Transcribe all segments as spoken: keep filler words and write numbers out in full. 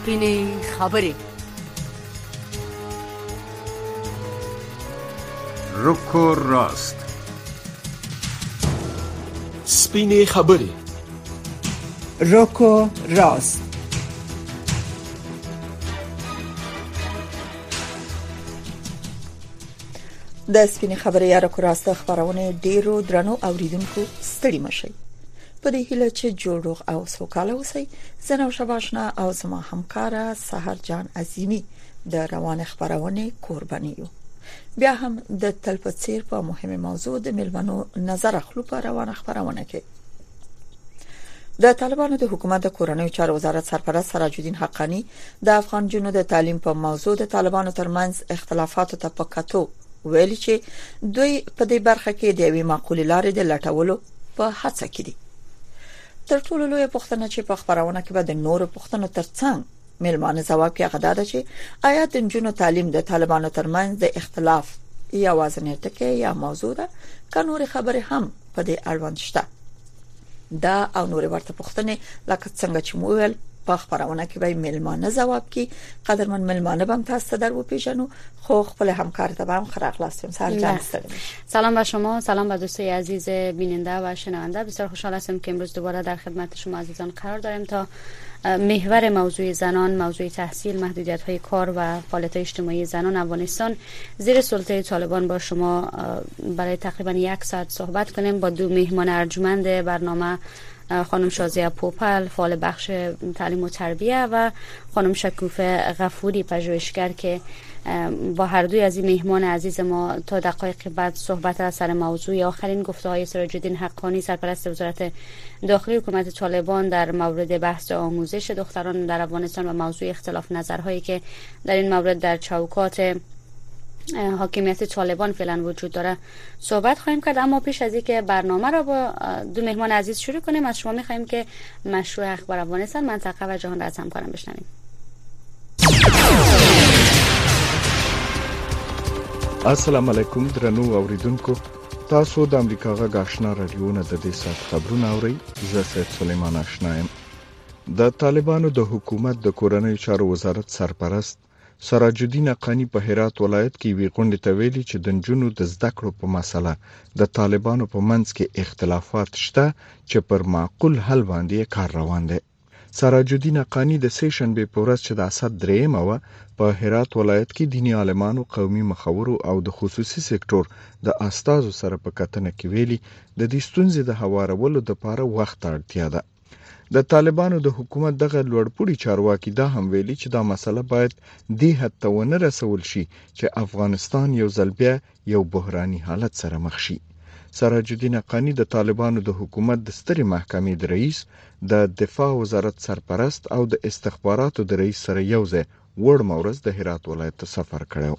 سپینې خبرې. رکو راست. سپینې خبرې. رکو راست. د سپینې خبرې یا رکو راست خبرونه ډیرو درنو اوریدونکو ستړي مشي. په دې هیله چې جوړ او سوکاله اوسئ. زنه او شباشنا او زما همکارا سحر جان عظیمی د روان خبرونه قرباني یو. بیا هم د تلپڅیر په مهمه موضوع د ملمنو نظر خپل په روان خبرونه کې د طالبانو د حکومت د کورنیو چارو وزارت سرپرست سراج الدین حقانی د افغان جنونو د تعلیم په موضوع د طالبانو ترمنځ اختلافات ته پکاتو ویل چې دوی په دې برخه کې د یوې معقولې لارې د لټولو په هڅه کې دي. تر ټولو لوی پوښتنه چې په خبرونه کې به د نورو پوښتنو ترڅنګ ملمانه ځواب کې غدا ده چې آیا د جنونو تعلیم د طالبانو ترمنځ د اختلاف یا وازنه ټکي یا موضوع ده که نور خبره هم په دې اړوند شته. دا او نور ورته پوښتنې لکه څنګه چې مو ویل په خبرونه کې به ملمانه ځواب کې قدرمن ملمانه بم تاسو در و پیژنو. خو خپل همکار ته هم خراق لاستیم. سلام سلام به شما، سلام به دوستای عزیز بیننده و شنونده. بسیار خوشحال هستم که امروز دوباره در خدمت شما عزیزان قرار داریم تا محور موضوع زنان، موضوع تحصیل، محدودیت‌های کار و فعالیت اجتماعی زنان افغانستان زیر سلطه طالبان با شما برای تقریبا یک ساعت صحبت کنیم. با دو مهمان ارجمند برنامه، خانم شازیه پوپل فعال بخش تعلیم و تربیه و خانم شکوفه غفوری پژوهشگر که با هر دوی از این مهمان عزیز ما تا دقایق بعد صحبت از سر موضوع آخرین گفته‌های سراج الدین حقانی سرپرست وزارت داخلی حکومت طالبان در مورد بحث آموزش دختران در افغانستان و موضوع اختلاف نظرهایی که در این مورد در چوکات حاکمیت طالبان فعلا وجود داره صحبت خواهیم کرد. اما پیش از اینکه برنامه را با دو مهمان عزیز شروع کنیم از شما می‌خواهیم که مشروع اخبار افغانستان، منطقه و جهان را از همکاران بشنویم. السلام علیکم درنو اوریدونکو، تاسو د امریکا غږ آشنا رادیو نه د دې سات خبرونه اورئ. زه سید سلیمان آشنا یم. د طالبانو د حکومت د کورنیو چارو وزارت سرپرست سراج الدین حقانی په هرات ولایت کې وی غونډه ته ویلي چې د نجونو د زده کړو په مسله د طالبانو په منځ کې اختلافات شته چې پر معقول حل باندې کار روان دی. سراج الدین حقانی د سه شنبه په ورځ چې د اسد درېمه و په هرات ولایت کې دینی عالمانو، قومي مخورو او د خصوصي سکتور د استازو سره په کتنه کې ویلي د دې ستونزې د هوارولو لپاره وخت اړتیا ده. د طالبانو د حکومت دغه لوړپوړي چارواکي دا هم ویلي چې دا مسله باید دې حد ته ونه رسول شي چې افغانستان یو ځل بیا یو بحراني حالت سره مخ شي. سراج الدین حقانی د طالبانو د حکومت د سترې محکمې د رئیس، د دفاع وزارت سرپرست او د استخباراتو د رئیس سره یوځای وړمه ورځ د هرات ولایت ته سفر کړی.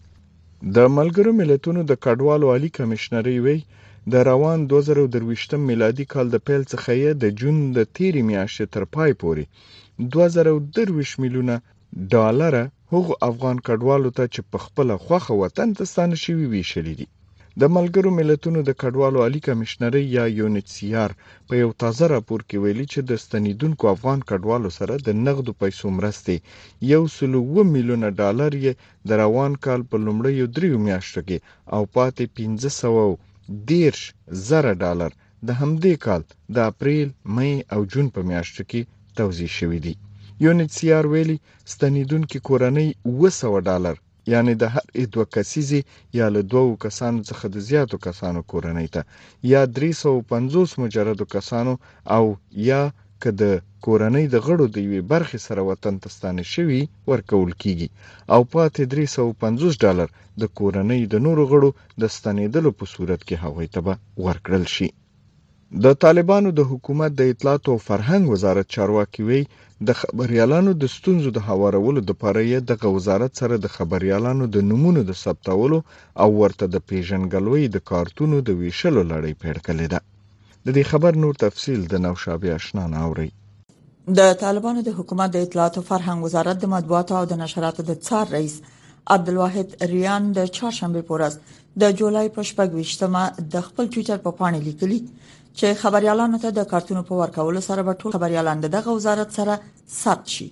د ملګرو ملتونو د کډوالو عالی کمشنري وی د روان دوه زره درویشتم میلادي کال د پیل څخه د جون د تیرې میاشتې تر پای پورې دوه زره درویشت میلیونه ډالر هغو افغان کډوالو ته چې په خپل خوخه وطن ته ستانه شوي ویشلي دي. د ملګرو ملتونو د کډوالو عالی کمشنري یا یونیسیار په یو تازه راپور کې ویلي چې د ستنیدونکو افغان کډوالو سره د نغدو پیسو مرستې یو سل و میلیونه ډالر یې د روان کال په لومړیو دریو میاشتو کې او پاتې پنځه سوه دیرش زره ډالر د همدې کال د اپریل، مې او جون په میاشتو کې توزیع شوي دي. یونیسیار ویلي ستنیدونکو کورنۍ اوه سوه ډالر یعنی د هر دوه کسیزي یا له دوو کسانو څخه د زیاتو کسانو کورنۍ ته یا درې سوه پنځوس مجردو کسانو او یا که د کورنۍ د غړو د یوې برخې سره وطن ته ستانه شوي ورکول کیږي او پاتې درې سوه پنځوس ډالر د کورنۍ د نورو غړو د ستنېدلو په صورت کې هغوی ته به ورکړل شي. د طالبانو د حکومت د اطلاعات او فرهنګ وزارت چارواکي وی د خبريالانو د ستونزو د هوارولو لپاره یې د وزارت سره د خبريالانو د نمونه د ثبتولو او ورته د پیژنګلوي د کارتونو د ویشلو لړۍ پیل کړې ده. د دې خبر نور تفصیل د نوشابه آشنا ناوري. د طالبانو د حکومت د اطلاعات او فرهنګ وزارت د مطبوعات او د نشراتو د څار رئیس عبدالواحد ریان د چهارشنبه په ورځ د جولای په شپږ ویشتمه د خپل ټوئیټر په پاڼه لیکلي چې خبريالانو ته د کارتونو په ورکولو سره به ټول خبريالان دغه وزارت سره ثبت شي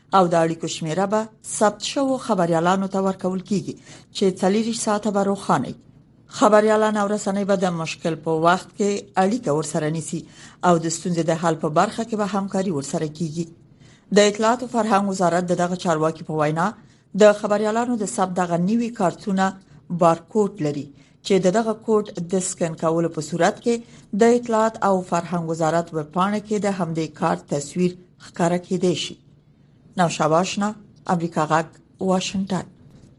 او د اړیکو شمیره به ثبت شو خبريالانو ته ورکول کیږي چې څلور ساعته به روښانه خبريالان او رسنۍ به د مشکل په وخت کې اړیکه ورسره نیسي او د ستونزې د حل په برخه کې به همکاري ورسره کیږي. د اطلاعات او فرهنګ وزارت دغه چارواکي په وینا د خبريالانو د ثبت دغه نیوي کارتونه بارکوډ لري چې دغه کوډ د سکن کولو په صورت کې د اطلاعات او فرهنګ وزارت وبپاڼه کې د همدې کارت تصویر ښکاره کېدی شي. نو شاباشنا امریکا غږ واشنگټن.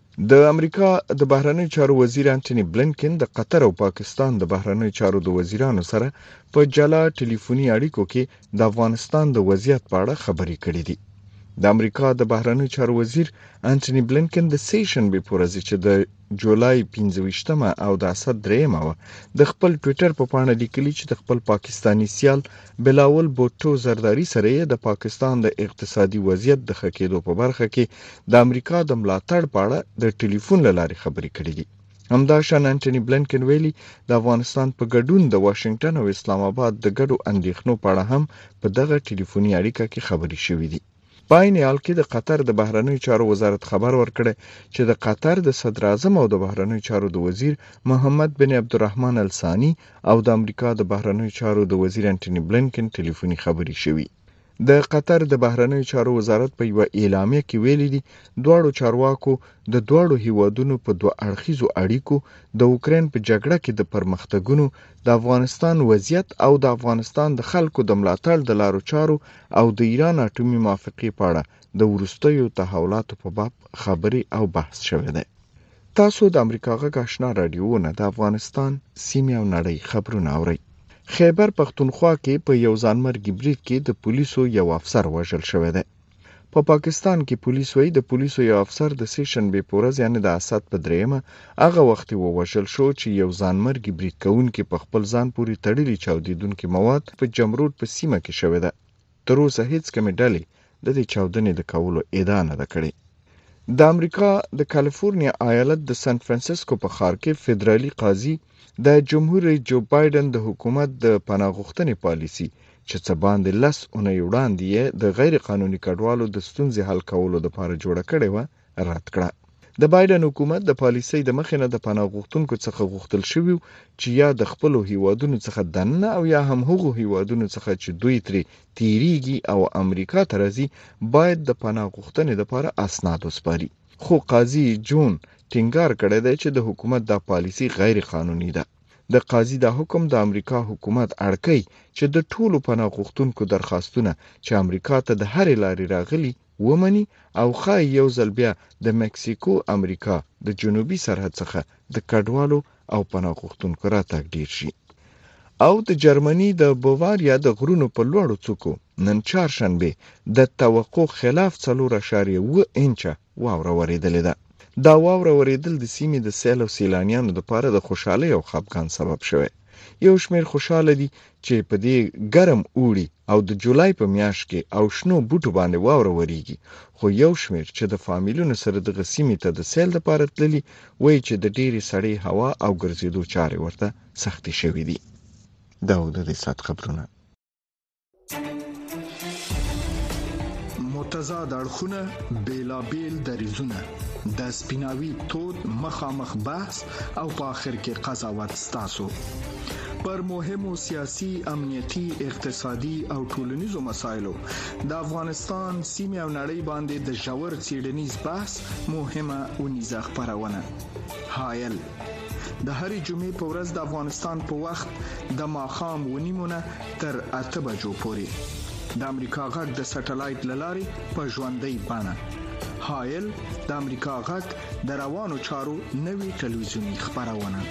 د امریکا د بهرنی چارو وزیر انټونی بلینکن د قطر او پاکستان د بهرنی چارو د وزیرانو سره په جلا ټلیفوني اړیکو کې د افغانستان د وضعیت په اړه خبرې کړې دي. د امریکا د بهرنی چارو وزیر انټونی بلینکن د سیشن به پورزي چې د جولای پنځه ویشتمه او د اسد دریمه د خپل ټوئیټر په پاڼه لیکلي چې د خپل پاکستانی سیال بلاول بوټو زرداری سره د پاکستان د اقتصادي وضعیت د ښه کېدو په برخه کې د امریکا د ملاتړ په اړه د ټلیفون له لارې خبرې کړې دي. همداشان انټونی بلینکن ویلي د افغانستان په ګډون د واشنگټن او اسلام آباد د ګډو اندېښنو په اړه هم په دغه ټلیفوني اړیکه کې خبرې شوې دي. په عین حال کې د قطر د بهرنی چارو وزارت خبر ورکړی چې د قطر د صدر اعظم او د بهرنی چارو د وزیر محمد بن عبدالرحمن الثانی او د امریکا د بهرنی چارو د وزیر انټونی بلینکن ټلیفوني خبرې شوې. د قطر د بهرنی چارو وزارت په یو اعلامیه کې ویلي دي دواړو چارواکو د دواړو هیوادونو په دوه اړخیزو اړیکو د اوکرين په جګړه کې د پرمختګونو د افغانستان وضعیت او د افغانستان د خلکو د ملاتړ د لارو چارو او د ایران اټومي موافقې په اړه د ورستیو تحولاتو په باب خبري او بحث شوی دی. تاسو د امریکا غږ آشنا رادیو نه د افغانستان سیمه او نړۍ خبرونه اورئ. خیبر پختونخوا کې په یو ځانمرګي بریټ کې د پولیسو یو افسر وژل شوی دی. په پاکستان کې پولیس وایي د پولیسو یو افسر د سیشن به پورز یعنی د اسد په دریمه هغه وخت وژل شو چې یو ځانمرګي بریټ کوونکي په خپل ځان پورې تړلي چاودیدونکي مواد په جمرود په سیمه کې شوی دی. تر اوسه هیڅ کومه ډلې د دې چاودنې د کولو ادعا نه کړې. د امریکا د کالیفورنیا ایالت د سان فرانسیسکو په ښار کې فدرالي قاضي د جمهور رئیس جو بایدن د حکومت د پناه غوښتنې پالیسي چې څه باندې لس اونۍ وړاندې د غیر قانوني کډوالو د ستونزې حل کولو لپاره جوړه کړې و رد کړه. د بایدن حکومت د پالیسۍ د مخې نه د پناه غوښتونکو څخه غوښتل شوی چې یا د خپل هیوادونو څخه دننه او یا هم هغو هیوادونو څخه چې دوی ترې تیریږي او امریکا ته راځي باید د پناه غوښتنې لپاره اسناد وسپاري. خو قاضي جون ټینګار کړی دی چې د حکومت د پالیسي غیر قانوني ده. د قاضي د حکم د امریکا حکومت اړکای چې د ټولو پناه غوښتونکو درخواستونه چې امریکا ته د هرې لارې راغلي ومني او خای یو ځل بیا د مکسیکو امریکا د جنوبي سرحد څخه د کډوالو او پناه غوښتونکو راتګ ډیر شي. او د جرمني د بوواریا د غرونو په لوړو څوکو نن چهارشنبه د توقع خلاف څلور اعشاریه اووه انچه واوره ورېدلې ده. دا واوره ورېدل د سیمې د سیل او سیلانیانو لپاره د خوشحالۍ او خفګان سبب شوی. یو شمېر خوشاله دي چې په دې ګرم اوړي او د جولای په میاشت کې او شنو بوټو باندې واوره ورېږي، خو یو شمېر چې د فامیلونو سره دغه سیمې ته د سیل لپاره تللي وایي چې د ډېرې سړې هوا او ګرځېدو چارې ورته سختې شوې دي. دا و د دې ساعت خبرونه. متضاد اړخونه بیلابیل دریځونه د سپیناوي تود مخامخ بحث او په آخر کې قضاوت ستاسو پر مهمو سیاسي، امنیتي، اقتصادي او ټولنیزو مسایلو د افغانستان سیمه او نړۍ باندې د ژور څېړنیز بحث مهمه اونیزه خبرونه. حایل د هرې جمعې په ورځ د افغانستان په وخت د ماښام ونیمونه تر اته بجو پورې د امریکا غږ د سټلایټ للارې په ژوندۍ بڼه. حایل د امریکا غږ د روانو چارو نوي ټلویزیونی خبرونه.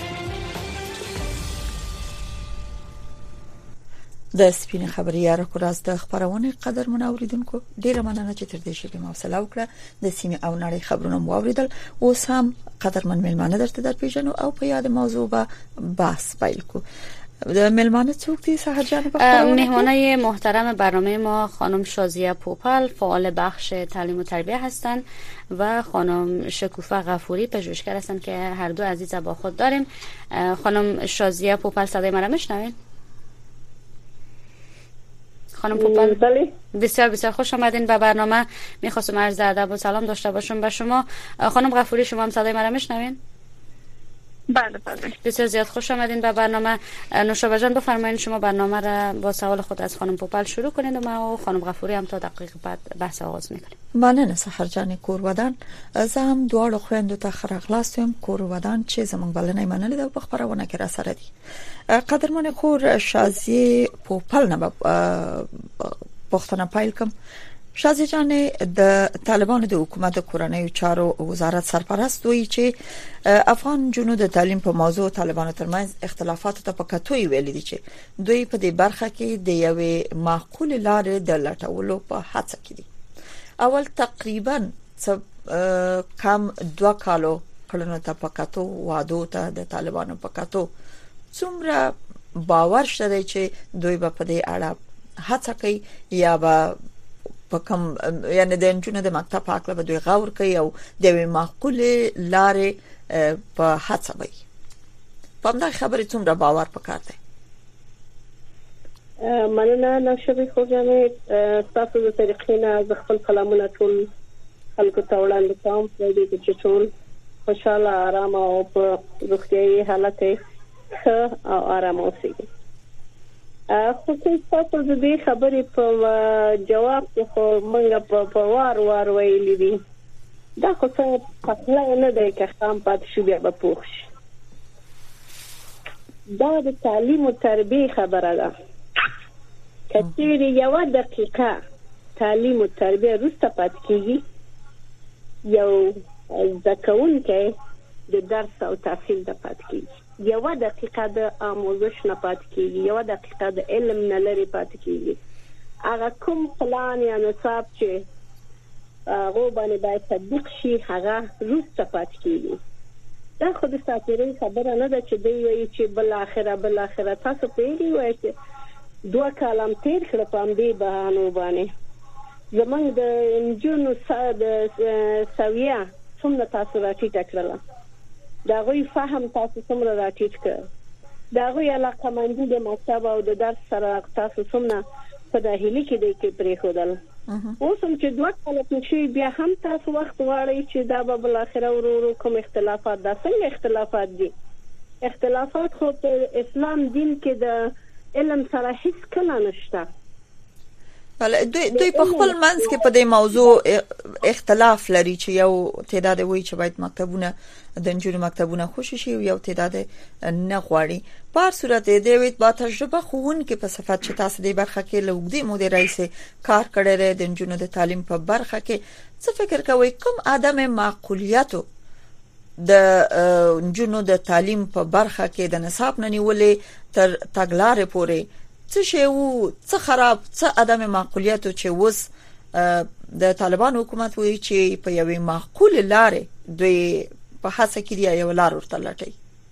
د سپینې خبري یاره کوراس د خبرونه قدر منوریدونکو ډیره مننه چې تر دې شپې موصله وکړه. د سیمه او نړۍ خبرونه مو اوریدل. اوس هم قدرمن ملمانه درته در پیژنو او په یاد موضوع به بحث پیل کو. د ملمانه څوک دي سحر جان؟ مهمانای محترم برنامه ما خانم شازیه پوپل فعال بخش تعلیم و تربیه هستند و خانم شکوفه غفوری پژوهشگر هستند که هر دو عزیز با خود داریم. خانم شازیه پوپل صدای مرا میشنوید؟ خانم پوپل. بله بسیار بسیار خوش آمدین به برنامه. میخواستم عرض ادب و سلام داشته باشم به شما. خانم غفوری شما هم صدای مرا میشنوین؟ بله بله بسیار زیاد خوش آمدین به برنامه. نوشابه جان بفرمایید شما برنامه را با سوال خود از خانم پوپل شروع کنید و ما و خانم غفوری هم تا دقیقه بعد بحث آغاز میکنیم. مننه سحر جان کورودان. زه هم دواړو خويندو ته خراغلاستم کورودان چې زمونږ بلنې منلې ده په خبرونه کې را سره دي. قدرمن خور شازی پوپل نه پښتنه پایل کوم. شازی جان د طالبانو د حکومت کورنۍ چارو وزارت سرپرست وایي چې افغان جنود د تعلیم په موضوع طالبانو ترمنځ اختلافات ته په کتوي ویل دي چې دوی په دې برخه کې د یوې معقول لارې د لټولو په هڅه کې دي. اول تقریبا کم دوه کالو کلونو ته په کتو وادو ته د طالبانو په کتو څومره باور شته چې دوی په دې اړه هڅه کوي یا به په کوم یعنی د انجونو د مکتب په اړه به دوی غور کوي او د معقول لارې په هڅه وي. په همدا خبرې څومره باور پکار دی؟ مننه نوشابه خوږانه تاسو د طریقې نه د خپل کلامونه ټول خلکو ته وړاندې کوم چې ټول خوشاله آرام او په روغتیايي حالت ښه او آرام اوسئ. خو څه تاسو د دې خبرې په جواب کې خو موږ په وار وار ویلي دي دا خو څه پخلا نه دی که خام پاتې شو بیا به پوښ دا د تعلیم او تربیه خبره ده. کچېرې یو دقیقه تعلیم او تربیه وروسته پاتې کیږي یو ځکهونکي د درس او تحصیل د پاتې کیږي یو دقیقه د آموزش نه پاتې کیږي یو دقیقه د علم نه لري پاتې کیږي. هغه کوم پلان یا نصاب چې هغه باندې باید تطبیق شي هغه وروسته پاتې کیږي. دا خو د ساتیري خبره نه ده چې دی وایي چې بل اخره بل اخره تاسو پیږي وایي چې دوه کالم تیر کړ په دې بهانو باندې زمونږ د انجونو د سویا څومره تاسو راټیټ کړل دا غوي فهم تاسو څومره راټیټ کړ دا غوي علاقه مندي د مکتب او د درس سره تاسو څومره په داخلي کې د کې پرې خودل اوس هم چې دوه کاله تشي بیا هم تاسو وخت غواړئ چې دا به بل اخره ورو کوم اختلافات دا څنګه اختلافات دي؟ اختلافات خو په اسلام دین کې د علم سره هیڅ کله نشته. بله دوی دوی په خپل منځ کې په دې موضوع اختلاف لري چې یو تعداد وایي چې باید مکتبونه د انجونو مکتبونه خوشی شي او یو تعداد نه غواړي. په هر صورت دی ویت با تجربه خوون کې په صفات چې تاسو دې برخه کې لوګدي مدیر رئیس کار کړی دی د انجونو د تعلیم په برخه کې څه فکر کوي کوم عدم معقولیتو د انجونو د تعلیم په برخه کې د نصاب نه نیولې تر تګلارې پورې څه شی وو څه خراب څه عدم معقولیت چې وس د طالبان حکومت وایي چې په یوې معقول لارې دوی په هڅه کې دی یو لار ورته لټي.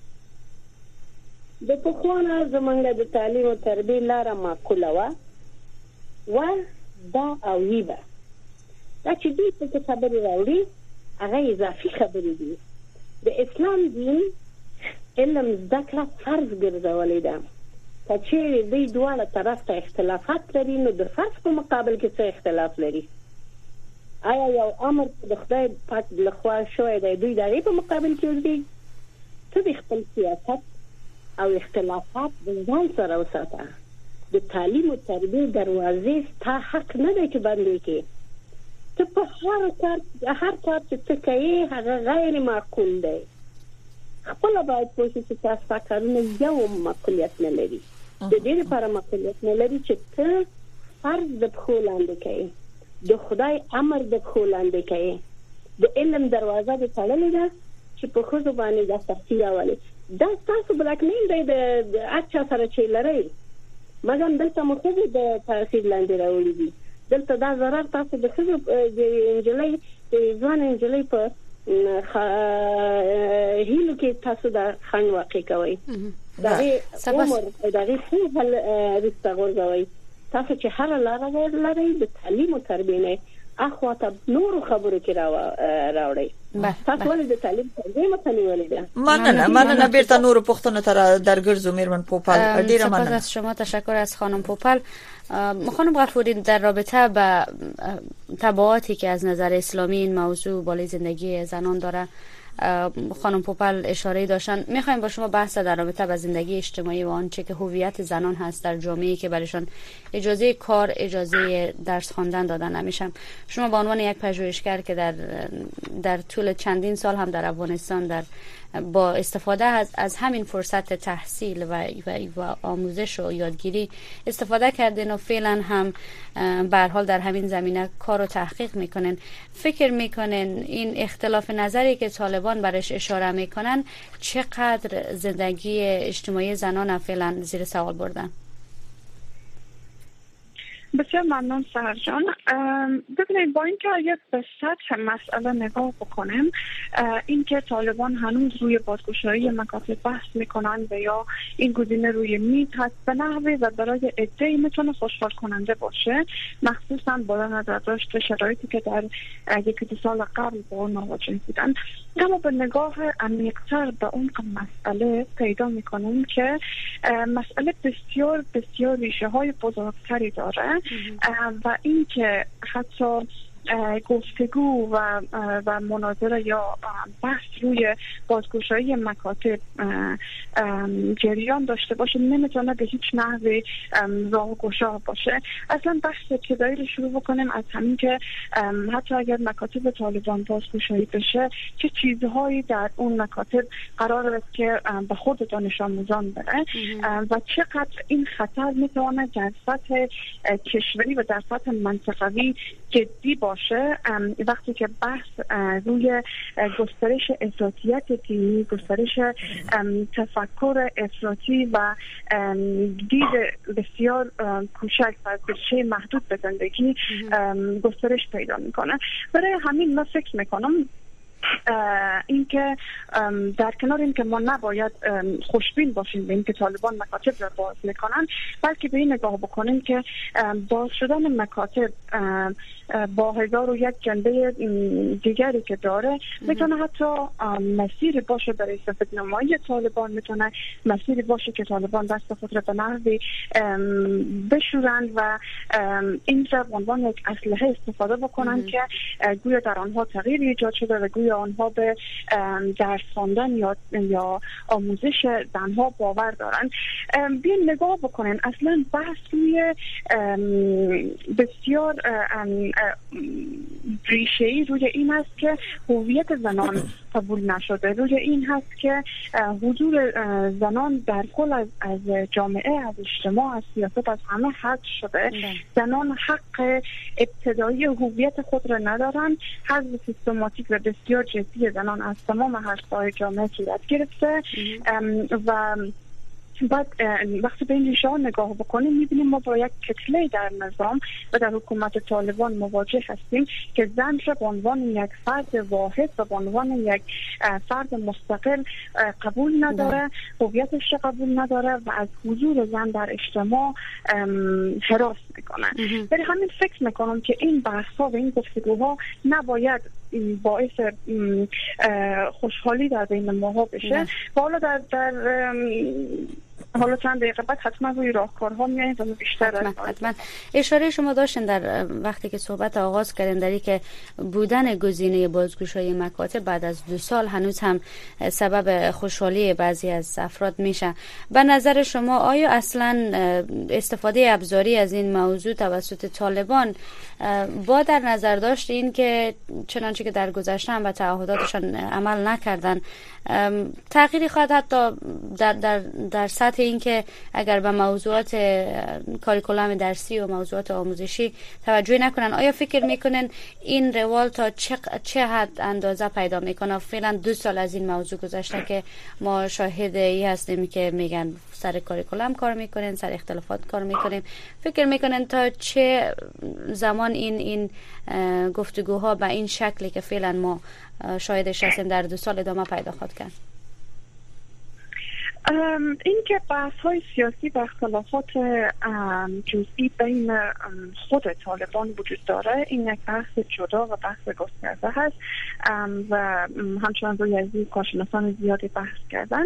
د پخوانه زمونږ د تعلیم او تربیه لار معقوله و و دا او ویبه دا چې دوی په خبرې راوړي هغه اضافي خبرې دي. د اسلام دین علم ذکر فرض ګرځولې ده. کچېرې دوی دواړه طرف ته اختلافات لري نو د فرض په مقابل کې څه اختلاف لري؟ آیا یو امر د خدای پاک لخوا شوی دی دوی دغه په مقابل کې ورته ته د خپل سیاست او اختلافات د ځان سره وساته. د تعلیم او تربیه دروازې تا حق نه دی چې بندې کې ته په هر کار هر کار چې ته کوي هغه غیر معقول دی. خپل باید پوښتنه چې تاسو کارونه یو معقولیت نه لري د دې لپاره معقولیت نه لري چې ته فرض د خلاندې کوي د خدای امر د خلاندې کوي د علم دروازه د تړلې ده چې په خو باندې د تفسیر اولي دا تاسو بلک نه دی د اچھا سره چې لري مګر دلته مخه د تاثیر لاندې راوړي دي. دلته دا ضرر تاسو د خو د انجلۍ د ځوان انجلۍ په هیلو کې تاسو دا خان واقع کوي دا عمر دا هیڅ هل رستغورځوي تاسو چې هر لاره لري د تعلیم او تربیه نه اخواته نور خبرو کې راوړي تاسو ولې د تعلیم تربیه متنوع ده؟ مننه مننه بیرته نور پوښتنه تر درګرځو میرمن پوپل. ډیره مننه. سپاس از شما، تشکر از خانم پوپل. خانم غفوری، در رابطه با تبعاتی که از نظر اسلامی این موضوع بالای زندگی زنان داره خانم پوپل اشاره داشتن، میخوایم با شما بحث در رابطه با زندگی اجتماعی و آنچه که هویت زنان هست در جامعه‌ای که برایشان اجازه کار، اجازه درس خواندن داده نمیشه. شما به عنوان یک پژوهشگر که در در طول چندین سال هم در افغانستان در با استفاده از, از همین فرصت تحصیل و, و, و آموزش و یادگیری استفاده کردین و فعلا هم به هر حال در همین زمینه کار و تحقیق میکنن، فکر میکنن این اختلاف نظری که طالبان برش اشاره میکنن چقدر زندگی اجتماعی زنان فعلا زیر سوال بردن؟ بسیار ممنون سهر جان. ببینید، با اینکه اگر به سطح مسئله نگاه بکنیم، اینکه طالبان هنوز روی بازگشایی مکاتب بحث میکنن و یا این گزینه روی میز هست، به نحوی و برای عده‌ای میتونه خوشحال کننده باشه، مخصوصا با نظر داشته شرایطی که در یکی دو سال قبل با اون مواجه بودن. اما به نگاه عمیق‌تر به اون مسئله پیدا میکنیم که مسئله بسیار بسیار ریشه های بزرگتری داره و اینکه حتی گفتگو و و مناظره یا بحث روی بازگشایی مکاتب جریان داشته باشه نمیتونه به هیچ نحوی راه گشا باشه. اصلا بحث ابتدایی رو شروع بکنیم از همین که حتی اگر مکاتب طالبان بازگشایی بشه چه چیزهایی در اون مکاتب قرار است که به خود دانش آموزان بره و چقدر این خطر میتونه در سطح کشوری و در سطح منطقوی جدی باشه وقتی که بحث روی گسترش افراطیت دینی، گسترش تفکر افراطی و دید بسیار کوچک و گسترش محدود به زندگی گسترش پیدا میکنه. برای همین من فکر میکنم اینکه در کنار اینکه ما نباید خوشبین باشیم به اینکه طالبان مکاتب را باز میکنن، بلکه به این نگاه بکنیم که باز شدن مکاتب با هزار و یک جنبه دیگری که داره میتونه حتی مسیر باشه برای سفیدنمایی طالبان، میتونه مسیر باشه که طالبان دست خود را به نحوی بشورند و این را به عنوان یک اسلحه استفاده بکنن که گویا در آنها تغییر ایجاد شده و گویا آنها به درس خواندن یا یا آموزش زنها باور دارن. بیاین نگاه بکنن اصلا بحث روی بسیار ریشه‌ای روی این هست که هویت زنان قبول نشده، روی این هست که حضور زنان در کل از, از جامعه، از اجتماع، از سیاست، از همه حذف شده. زنان حق ابتدایی هویت خود را ندارن. حذف سیستماتیک و بسیار جدی زنان از تمام هسته‌های جامعه صورت گرفته و بعد وقتی به این ریشه ها نگاه بکنیم میبینیم ما با یک کتله در نظام و در حکومت طالبان مواجه هستیم که زن را به عنوان یک فرد واحد و به عنوان یک فرد مستقل قبول نداره، هویتش را قبول نداره و از حضور زن در اجتماع حراس میکنه. برای همین فکر میکنم که این بحث ها و این گفتگوها نباید باعث خوشحالی در بین ماها بشه و حالا در در حالا چند دقیقه بعد حتما روی راهکارها میاییم و بیشتر حتما, حتما. اشاره شما داشتین در وقتی که صحبت آغاز کردین در که بودن گزینه بازگشایی مکاتب بعد از دو سال هنوز هم سبب خوشحالی بعضی از افراد میشه. به نظر شما آیا اصلا استفاده ابزاری از این موضوع توسط طالبان با در نظر داشت این که چنانچه که در گذشته هم به تعهداتشان عمل نکردن تغییری خواهد حتی در در در سطح این که اگر به موضوعات کاریکولوم درسی و موضوعات آموزشی توجه نکنن، آیا فکر میکنن این روال تا چه چه حد اندازه پیدا میکنه؟ فعلا دو سال از این موضوع گذشته که ما شاهد ای هستیم که میگن سر کاریکولوم کار میکنن، سر اختلافات کار میکنیم. فکر میکنن تا چه زمان این این گفتگوها به این شکلی که فعلا ما شاهدش هستیم در دو سال ادامه پیدا خواهد کرد؟ این که بحث های سیاسی و اختلافات جزئی بین خود طالبان وجود داره، این یک بحث جدا و بحث گسترده هست و همچنان روی از کارشناسان زیادی بحث کردن.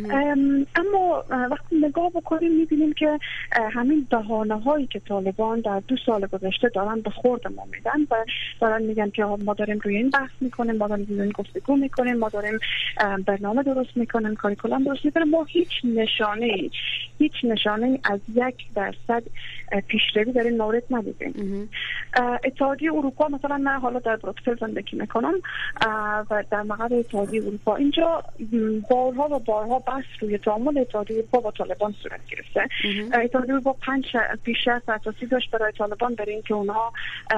اما وقتی نگاه بکنیم میبینیم که همین بهانه هایی که طالبان در دو سال گذشته دارن به خورد ما میدن و دارن میگن که ما داریم روی این بحث میکنیم، ما داریم روی این گفتگو میکنیم، ما داریم برنامه درست میکنیم، کاریکولم درست میکنیم، ما هیچ نشانه هیچ نشانه از یک درصد پیشروی در این مورد ندیدیم. اتحادیه اروپا مثلا، من حالا در بروکسل زندگی میکنم و در مقر اتحادیه اروپا اینجا بارها و بارها بحث روی تعامل اتحادیه اروپا با طالبان صورت گرفته. اتحادیه اروپا پنج پیشرفت اساسی داشت برای طالبان، برای اینکه اونها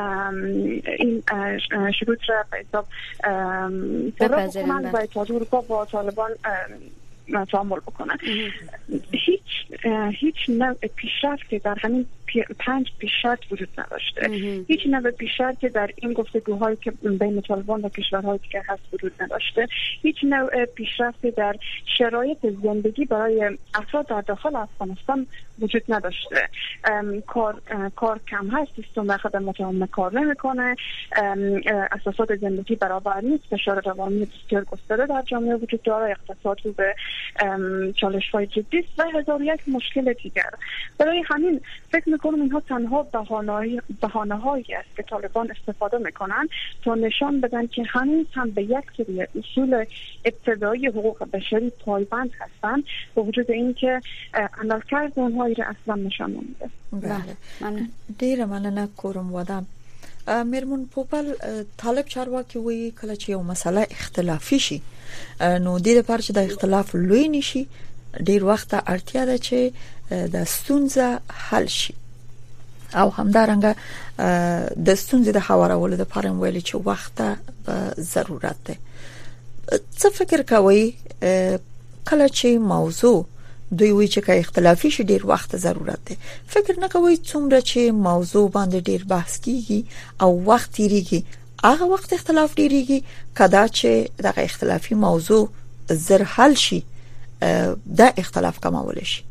این شروط را به حساب بپذیرند و اتحادیه اروپا با طالبان تعامل بکنن. هیچ هیچ نوع پیشرفتی در همین پنج پیشرفت وجود نداشته. هیچ نوع پیشرفتی در این گفتگوهایی که بین طالبان و کشورهایی که هست وجود نداشته. هیچ نوع پیشرفتی در شرایط زندگی برای افراد در داخل افغانستان وجود نداشته. کار کار کم هست، سیستم خدمات عامه کار نمیکنه، اساسات زندگی برابر نیست، فشار روانی بسیار گسترده در جامعه وجود داره، اقتصاد رو به چالش‌های جدی است و هزار یک مشکل دیگر. برای همین فکر میکنم اینها تنها بهانه‌هایی است که طالبان استفاده میکنن تا نشان بدن که هنوز هم به یک سری اصول ابتدایی حقوق بشری پایبند هستند، با وجود اینکه عملکرد اونها را اصلا نشان نمیده. بله، من ډیره مننه کوم ودان. میرمن پوپل، طالب چارواکي وی کله چې یو مسله اختلافي شي نو د دې لپاره چې د اختلاف لوی نشي ډیر وخت اړتیا ده چې د ستونزه حل شي او همدارنګه د ستونزې د هوارولو لپاره ویل چې وخت ضرورت ده. څه فکر کوي کله چې موضوع دوی وی چې که اختلافي شي ډیر وخت ضرورت ده؟ فکر نه کوي څومره چې موضوع باندې ډیر بحث کیږي او وخت تیریږي هغه وخت اختلاف ډیریږي، کدا چې دغه اختلافي موضوع زر حل شي دا اختلاف کمول شي.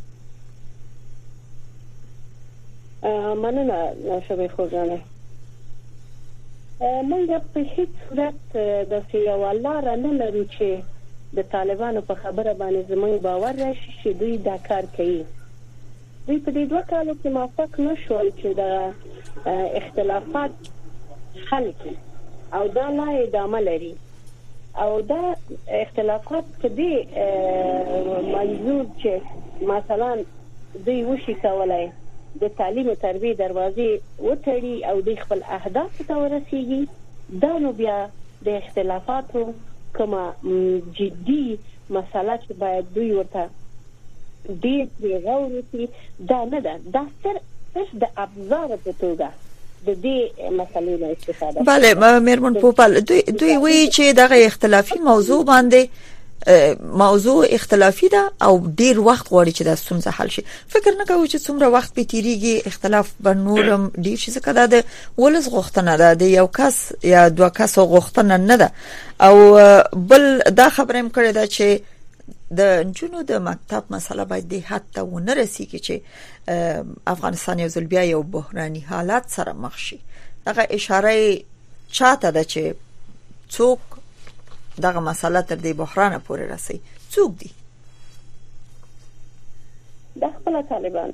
مننه شبي خوږانه. موږ په هیڅ صورت د سیاو لار نه لرو چې د طالبانو په خبره باندې زموږ باور راشي چې دوی دا کار کوي. دوی په دې دوه کالو کې موافق نشول چې د اختلافات حل کړي او دا لا ادامه لري او دا اختلافات په دې منظور چې مثلا دوی وشي کولای د تعلیم او تربیه دروازې وتړي او د خپل اهداف ته ورسیږي، دا نو بیا د اختلافاتو کومه جدي مسله چې باید دوی ورته ډېر غور وکړي دا نه ده. دا صرف د ابزار په توګه د دې مسلې نه استفاده. بله میرمن پوپل، دوی دوی وی چې دغه اختلافي موضوع باندې موضوع اختلافي ده او ډیر وخت غواړي چې د ستونزه حل شي. فکر نه کوي چې څومره وخت به تیریږي اختلاف به نورم ډیر شي، ځکه دا د ولس غوښتنه ده، د یو کس یا دوه کس غوښتنه نه ده. او بل دا خبره هم کړې ده چې د جنونو د مکتب مسله باید د حد ته ونه رسیږي چې افغانستان یو ځل بیا یو بحراني حالت سره مخ شي. دغه اشاره چاته ده چې څوک دغه مسله تر دې بحران پورې رسي؟ څوک دي؟ د خپل طالبان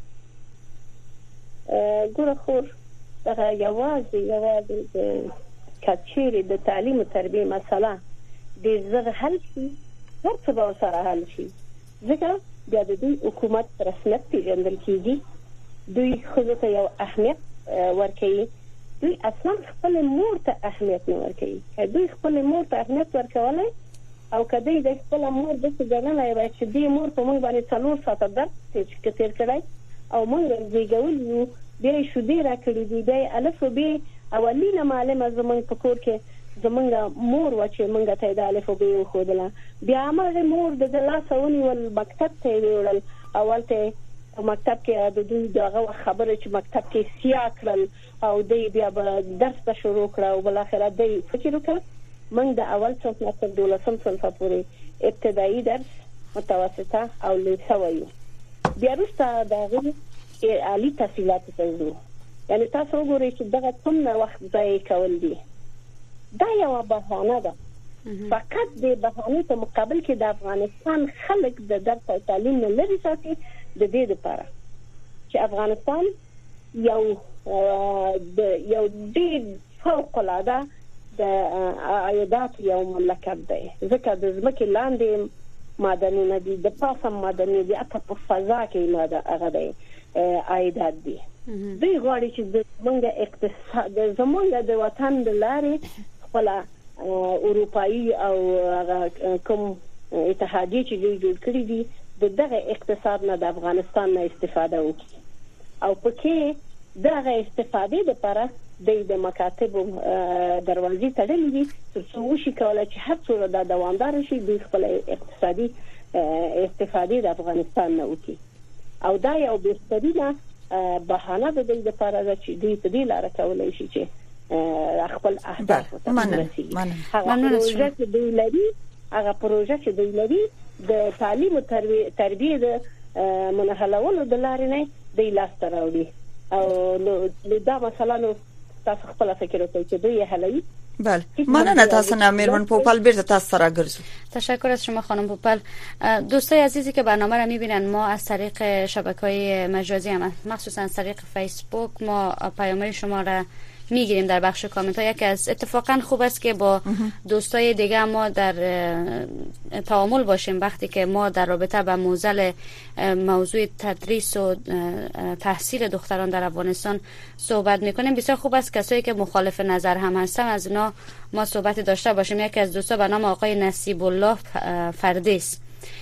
ګوره خور دغه یوازې یوازې د کچېرې د تعلیم او تربیه مسله د زغ حل شي هر څه به سره حل شي، ځکه بیا د دوی حکومت رسمیت پیژندل کیږي، دوی خو ته یو اهمیت ورکوي، دوی اصلا خپل مور ته اهمیت نه ورکوي. دوی خپل مور ته اهمیت ورکولای او کدی د خپل مور د څه ګڼلای وای چې دې مور په موږ باندې څلور ساعته درس تیر کړی او موږ زیږول یو بیا شو دې راکړي دی بیا الف به اولینه معلمه زمونږ په کور کې زمونږ مور و چې موږ ته د الف به خودله، بیا موږ مور د لاسونی ول مکتب ته ویل اولته مکتب کې د دوی دغه خبره چې مکتب کې سیا کړل او دی بیا به درس ته شروع کړ او بل اخر دی فکر وکړ موږ د اول صنف تر دولسم صنف پورې ابتدایي درس متوسطه او لیسه وایو. بیا وروسته د هغې عالي تحصیلاتو ته ځو. یعنې تاسو وګورئ چې دغه څومره وخت ضایع کول دي، دا یوه بهانه ده. فقط د بهانې په مقابل کې د افغانستان خلک د درس او تعلیم نه لرې ساتي، د دې لپاره چې افغانستان یو د یو ډېر فوق العاده د عایدات یو مملکت دی، ځکه د ځمکې لاندې معدنونه دي، د پاسه معدنونه دي، حتی په فضا کې هغه دی عایدات دي. دوی غواړي چې زموږ اقتصاد زموږ د وطن د لارې خپله اروپایي او کوم اتحادیې چې دوی جوړ کړي دي د دغه اقتصاد نه د افغانستان نه استفاده وکړي، او پکې دغه استفادې لپاره د مکاتبو دروازې تړلې دي تر څو وشي کولای چې هر څومره دا دوامدار شي دوی خپل اقتصادي استفادې د افغانستان نه وکړي. او دا یو بهترینه بهانه د دې لپاره ده چې دوی په دې لاره کولای شي چې خپل اهداف ته ورسیږي. هغه پروژه چې دوی لري هغه پروژه چې دوی لري د تعلیم او تربیه د منحلولو د لارې نه دوی لاسته راوړي. او نو دا مثلا نو تاسو خپل فکر وکړئ چې دوی حلوي. بله، مننه تاسو نه میرمن پوپل. بیرته تاسو سره ګرځو. تشکر از شما خانم پوپل. دوستای عزیزی که برنامه را میبینن، ما از طریق شبکه‌های مجازی هم مخصوصا از طریق فیسبوک ما پیام‌های شما را میگیریم در بخش کامنت ها. یکی از اتفاقا خوب است که با دوستای دیگه ما در تعامل باشیم وقتی که ما در رابطه با موزل موضوع تدریس و تحصیل دختران در افغانستان صحبت میکنیم. بسیار خوب است کسایی که مخالف نظر هم هستن از اینا ما صحبت داشته باشیم. یکی از دوستا به نام آقای نصیب الله فردیس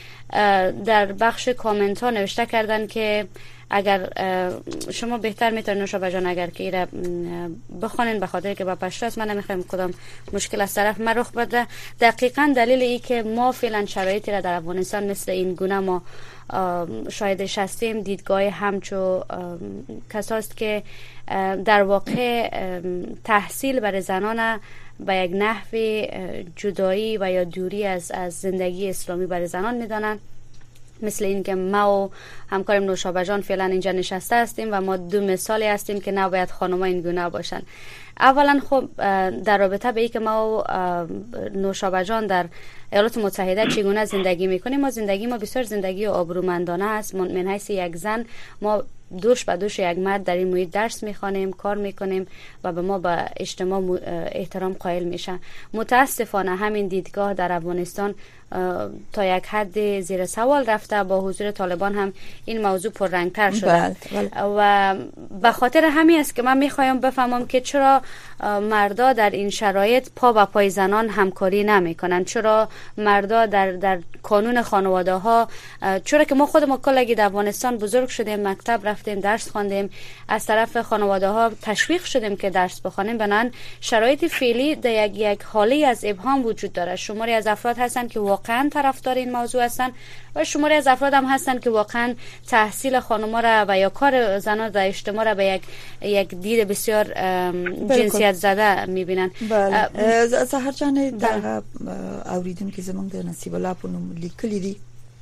در بخش کامنت ها نوشته کردن که اگر شما بهتر میتونید نوشابه جان اگر که ایره بخونین، به خاطر که با پشت من نمیخوایم کدام مشکل از طرف ما رخ بده. دقیقاً دلیل ای که ما فعلا شرایطی را در افغانستان مثل این گونه ما شاهدش هستیم دیدگاه همچو کساست که در واقع تحصیل برای زنان به یک نحو جدایی و یا دوری از از زندگی اسلامی برای زنان میدانند. مثل این که ما و همکارم نوشابه جان فعلا اینجا نشسته هستیم و ما دو مثالی هستیم که نباید خانم‌ها این گونه باشن. اولا خب در رابطه به این که ما و نوشابه جان در ایالات متحده چگونه زندگی میکنیم، ما زندگی ما بسیار زندگی آبرومندانه است. من حیث یک زن ما دوش به دوش یک مرد در این محیط درس میخوانیم، کار میکنیم و به ما به اجتماع احترام قائل میشن. متاسفانه همین دیدگاه در افغانستان تا یک حد زیر سوال رفته. با حضور طالبان هم این موضوع پررنگتر شده. بله، بله. و به خاطر همین است که من میخوایم بفهمم که چرا مردا در این شرایط پا به پای زنان همکاری نمیکنن، چرا مردا در در کانون خانواده ها، چرا که ما خودمون کلگی در افغانستان بزرگ شدیم، مکتب رفتیم، درس خواندیم، از طرف خانواده ها تشویق شدیم که درس بخوانیم، بنان شرایط فعلی در یک یک حالی از ابهام وجود داره. شماری از افراد هستن که واقعا طرفدار این موضوع هستن و شماری از افراد هم هستن که واقعا تحصیل خانم‌ها را و یا کار زنان در اجتماع را به یک یک دید بسیار جنسیت زده میبینن. بله. زهر جان در اوریدونکو زمونږ د نصیب الله په نوم لیکلي دي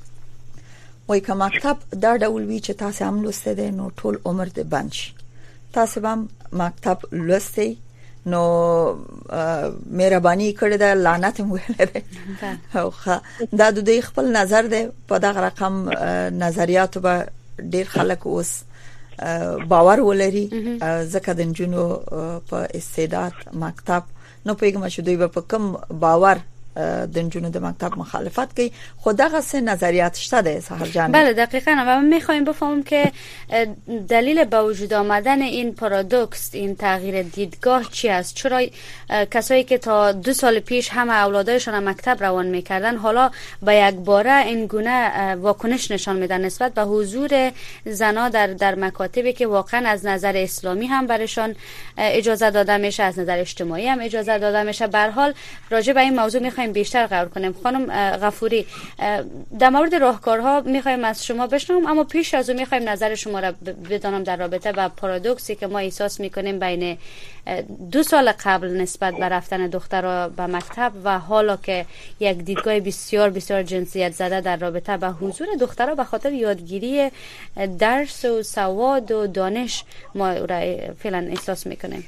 وای که مکتب دا ډول وی چې تاسو هم لوسته دي نو ټول عمر دې بند شي. تاسو هم مکتب لوستي نو مهرباني کړې ده، لعنت مو ویلې ده. خو دا د دې خپل نظر دی په دغه رقم نظریاتو به ډیر خلک اوس باور ولري ځکه د نجونو په استعداد مکتب نو پیغام شو دوی په کوم باور د نجونو د مکتب مخالفت کوي. خو دغه سه نظریات شته ده سحر جان. بله دقیقاً و من میخوایم بفهمم که دلیل با وجود آمدن این پارادوکس، این تغییر دیدگاه چی است؟ چرا کسایی که تا دو سال پیش همه اولادایشان مکتب روان میکردن حالا با یک باره این گونه واکنش نشان میدن نسبت به حضور زنا در در مکاتبی که واقعا از نظر اسلامی هم برایشان اجازه داده میشه، از نظر اجتماعی هم اجازه داده میشه. به هر حال راجع به این موضوع میخوایم میخوایم بیشتر غور کنیم. خانم غفوری، در مورد راهکارها میخوایم از شما بشنوم، اما پیش از اون میخوایم نظر شما را بدانم در رابطه با پارادوکسی که ما احساس میکنیم بین دو سال قبل نسبت به رفتن دخترها به مکتب و حالا که یک دیدگاه بسیار بسیار جنسیت زده در رابطه با حضور دخترها به خاطر یادگیری درس و سواد و دانش ما را فعلا احساس میکنیم.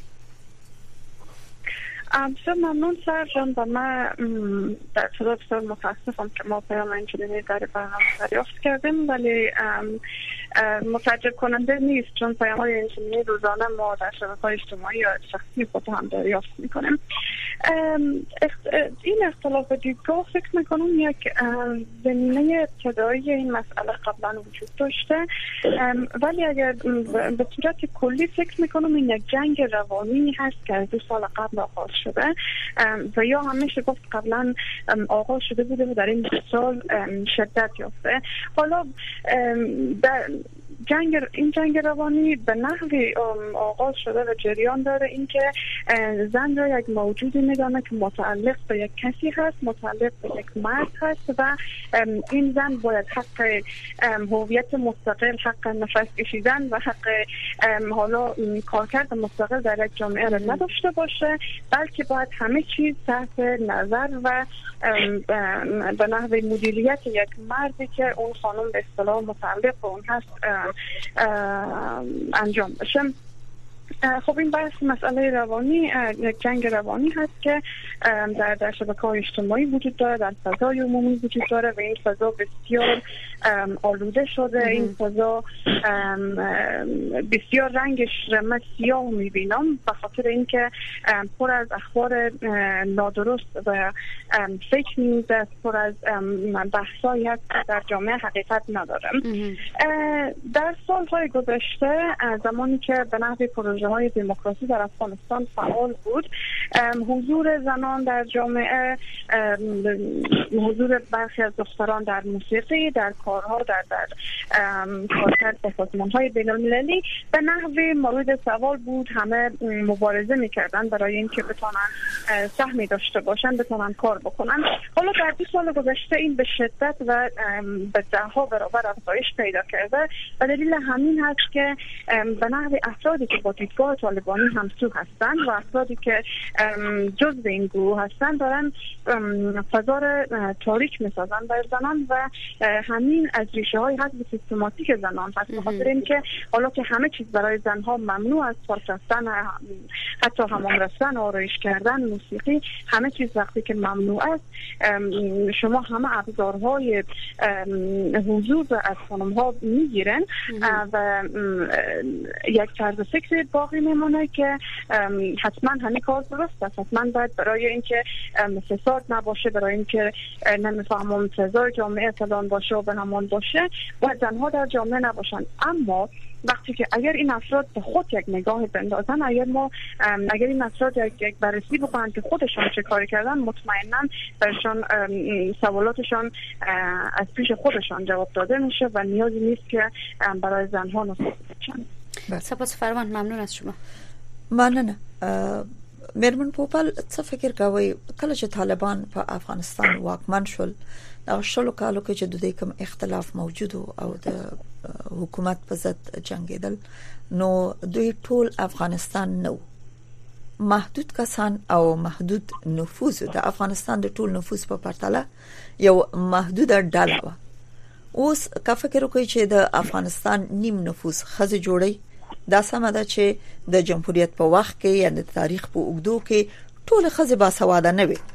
بسیار ممنون سر جان و من در صدا بسیار متاسفم که ما پیام اینجوری در برنامه دریافت کردیم، ولی متعجب کننده نیست چون پیام های اینجوری روزانه ما در شبکه‌های اجتماعی یا شخصی خود هم دریافت میکنیم. این اختلاف دیدگاه فکر میکنم یک زمینه ابتدایی این مسئله قبلا وجود داشته، ولی اگر به صورت کلی فکر میکنم این یک جنگ روانی هست که از دو سال قبل آغاز شده و یا همیشه گفت قبلا آغاز شده بوده و در این دو سال شدت یافته. حالا در جنگ این جنگ روانی به نحوی آغاز شده و جریان داره اینکه زن را یک موجودی میدانه که متعلق به یک کسی هست، متعلق به یک مرد هست و این زن باید حق هویت مستقل، حق نفس کشیدن و حق حالا کارکرد مستقل در یک جامعه را نداشته باشه، بلکه باید همه چیز تحت نظر و به نحوی مدیریت یک مردی که اون خانم به اصطلاح متعلق به اون هست انجام بشه. خب این بحث مسئله روانی، یک جنگ روانی هست که در در شبکه‌های اجتماعی وجود داره، در فضای عمومی وجود داره و این فضا بسیار آلوده شده. این فضا بسیار رنگش من سیاه میبینم به خاطر اینکه پر از اخبار نادرست و فیک نیوز است، پر از بحثایی هست در جامعه حقیقت نداره. در سالهای گذشته زمانی که به نحو پروژه های دموکراسی در افغانستان فعال بود، حضور زنان در جامعه، حضور برخی از دختران در موسیقی، در کارها، در در کارکرد با سازمان‌های بین‌المللی به نحوی مورد سوال بود. همه مبارزه می‌کردن برای اینکه بتونن سهمی داشته باشن، بتونن کار بکنن. حالا در دو سال گذشته این به شدت و به ده‌ها برابر افزایش پیدا کرده و دلیل همین هست که به نحوی افرادی که با دیدگاه طالبانی همسو هستند و افرادی که جزء این گروه هستند دارن فضا را تاریک می‌سازن برای زنان و همین از ریشه های حذف سیستماتیک زنان هست. بخاطر اینکه حالا که همه چیز برای زنها ممنوع است، پارک رفتن، حتی حمام رفتن، آرایش کردن، موسیقی، همه چیز وقتی که ممنوع است، شما همه ابزارهای حضور از خانم ها میگیرن و یک طرز فکر باقی میمونه که حتما همین کار درست است، حتما باید برای اینکه فساد نباشه، برای اینکه نمیفهمم فضای جامعه فلان باشه و به همان باشه، باید زنها در جامعه نباشن. اما وقتی که اگر این افراد به خود یک نگاه بندازن، اگر ما اگر این افراد یک بررسی بکنن که خودشان چه کاری کردن، مطمئنا برشان سوالاتشان از پیش خودشان جواب داده میشه و نیازی نیست که برای زنها نصیحت بشن. سپاس فرمان، ممنون از شما. مننه. مرمن پوپل څه فکر کوي کله چې طالبان په افغانستان واکمن شول، دا شلو کالو کې چې د دې کوم اختلاف موجود او د حکومت په ضد جنگیدل، نو دوی ټول افغانستان نو محدود کسان او محدود نفوذ د افغانستان د ټول نفوذ په پرتله یو محدود ډله و. اوس که فکر وکړئ چې د افغانستان نیم نفوذ خزه جوړي، دا سمه ده چې د جمهوریت په وخت کې یا د تاریخ په اوږدو کې ټول خزه باسواده نه وي.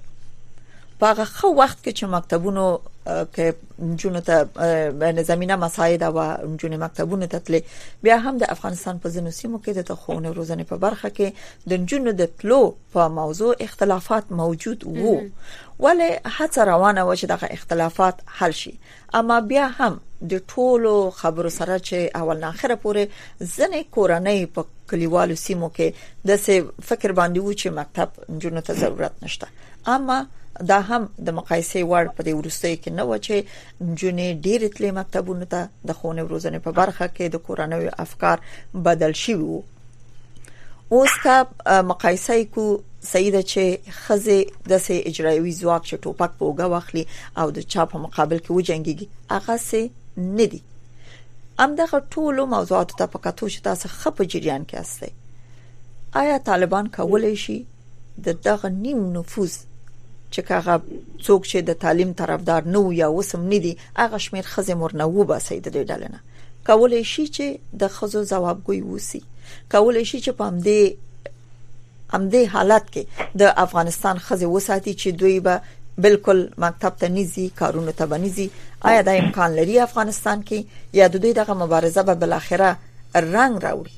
په هغه خو وخت کې چې مکتبونو کې جنونو ته زمينه مساعده او جنونو مکتبونو ته تللی، بیا هم د افغانستان په ځینو سیمو کې د تخونه روزنه په برخه کې د جنونو د تلو په موضوع اختلافات موجود وو، ولی هڅه روانه و چې دغه اختلافات حل شي. اما بیا هم د ټولو خبرو سره چې اول نه اخره پورې ځنې کورنۍ په کلیوالو سیمو کې د څه فکر باندې و چې مکتب جنونو ته ضرورت نشته. اما دا هم د مقایسې وړ په دې ورستۍ کې نه و چې جنې ډېر تلې مکتبونو ته د خونه روزنه په برخه کې د کورنۍ افکار بدل شي وو. اوس کا مقایسې کو سیده چې خزه د سه اجرایوي ځواک چې ټوپک په وګه واخلي او د چا په مقابل کې وجنګيږي هغه سه ندي. همدغه ټولو موضوعات ته په کتو چې تاسو خپ جریان کې استه آیا طالبان کولای شي د دغه نیم نفوذ چې هغه څوک چې د تعلیم طرفدار نه یا وسم ندي هغه شمیر خزه مرنو به سید د ډلنه کولای شي چې د خزو جوابګوي وسی کولای شي چې په همدې همدې حالت کې د افغانستان خزه وساتي چې دوی به بالکل مکتب ته نيزي کارونه ته بنيزي. آیا دا امکان لري افغانستان کې یا د دوی دغه مبارزه به بل اخره رنگ راوړي؟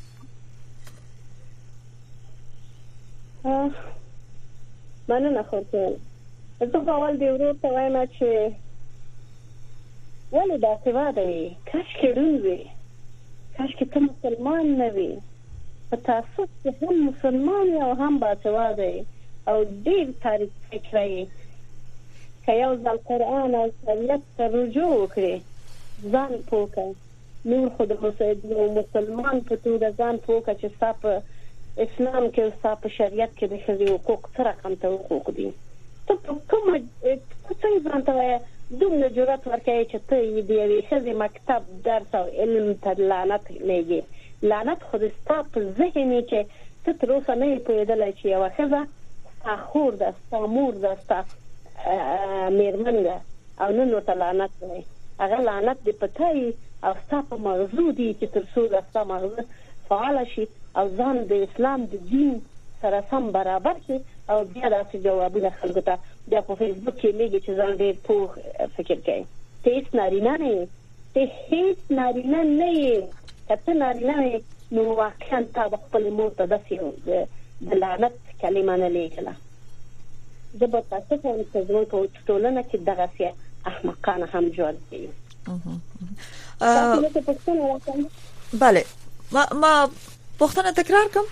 مننه خو ته زه په اول دی ورو ته وایم چې ولې دا څه وایي کاش کې روي کاش کې ته مسلمان نه وي په تاسو چې هم مسلمان او هم باسواده او ډیر تاریخ فکري که یو ځل قرآن او شریعت ته رجوع وکړي ځان پوکه نور خود مسلمان په توګه ځان پوکه چې ستاسو اسلام کې او ستاسو شریعت کې د ښځې حقوق سره کوم ته حقوق دي ته کوم څه ځان ته دومره جرأت ورکړي چې ته دې ښځې مکتب درس او علم ته لعنت لګي لعنت خود ستاسو ذهني چې ته تر اوسه نه پوهېدلای چې یو ښځه خور ده سامور ده ستاسو میرمن ده او نن ورته لعنت دی هغه لعنت دی پتاي او ستاسو موضوع دي چې تر څو ستاسو موضوع فعال شي او ځان د اسلام د دین سره سم برابر شي او بیا داسې جوابونه خلکو ته بیا په فیسبوک کې لګي چې ځان ډېر پوه فکر کوي ته هیڅ نارینه نه یې ته هیڅ نارینه نه یې که ته نارینه یې نو واقعا تا به خپلې مور ته داسې د لعنت کلمه نه لیکله. زه به تاسو ته وایم چې زموږ په ټولنه کې دغسې احمقانه هم ژوند کوي. بله ما ما پوښتنه تکرار کوم.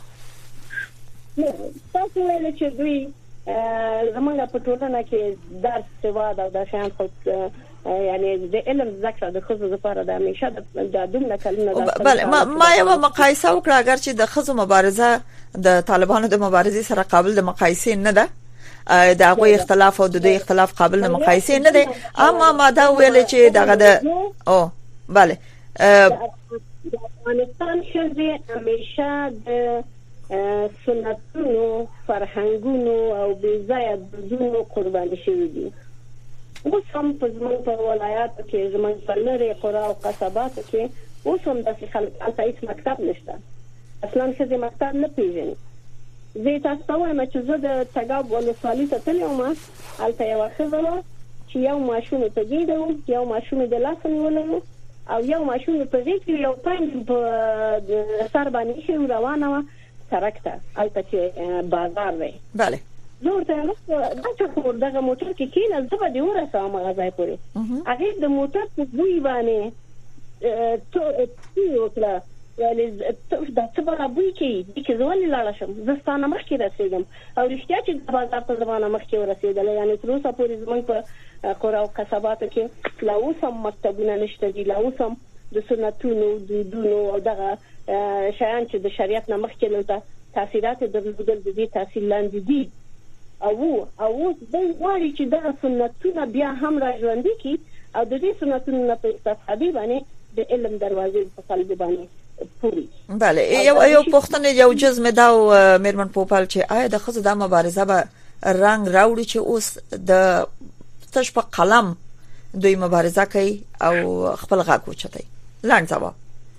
تاسو ویل چې دوی زموږ په ټولنه کې درس سواد او د شیان خو یعنی د علم ذکر د خزو لپاره د همیشه د دومره کلمه بله ما ما یو مقایسه وکړه اگر چې د خزو مبارزه د طالبانو د مبارزې سره قابل د مقایسې نه ده د هغه اختلاف او د دوی اختلاف قابل د مقایسې نه دی اما ما دا ویل چې دغه د او bale د افغانستان ښځې همیشه د سنتونو فرهنګونو او بې ځایه دودونو قرباني شوي دي. اوس هم په زموږ په ولایاتو کې زموږ په لرې قرا او قصباتو کې اوس هم داسې خلک هلته هېڅ مکتب نشته اصلا ښځې مکتب نه پېژني. زه تاسو ته وایم چې زه د تګاب ولسوالۍ ته تللی وم هلته یوه ښځه وه چې یو ماشوم ته ګېډه و یو ماشوم د لاسه نیولی و او یو ماشوم په غېږ کې یو پنډ په سر باندې ایښی و روانه وه سړک ته هلته چې بازار دی. بله زه ورته وایم دا چې خو دغه موټر کې کښېنه زه به دې ورسوم هغه ځای پورې. هغې د موټر په بوی باندې توی وکړه دا څه به رابوی کوي دې کې زه ولې لاړه شم زه ستا نه مخکې رسېږم او رښتیا چې د بازار ته زما نه مخکې ورسېدله یعنې تر اوسه پورې زموږ په قرا او قصباتو کې لا اوس هم مکتبونه نشته دي لا اوس هم د سنتونو دودونو او دغه شیان چې د شریعت نه مخکې دلته تاثیرات یې درلودل د دې تاثیر لاندې دي او او اوس دوی غواړي چې دغه سنتونه بیا هم را ژوندي کړي او د دې سنتونو نه په استفادې باندې د علم دروازې په خلکو باندې پوری. بله یو یو پوښتنه یو جزء مې دا و میرمن پوپل چې آیا د ښځو د مبارزه به رنګ راوړي چې اوس د تش په قلم دوی مبارزه کوي او خپل غږ اوچتوي؟ لاند جواب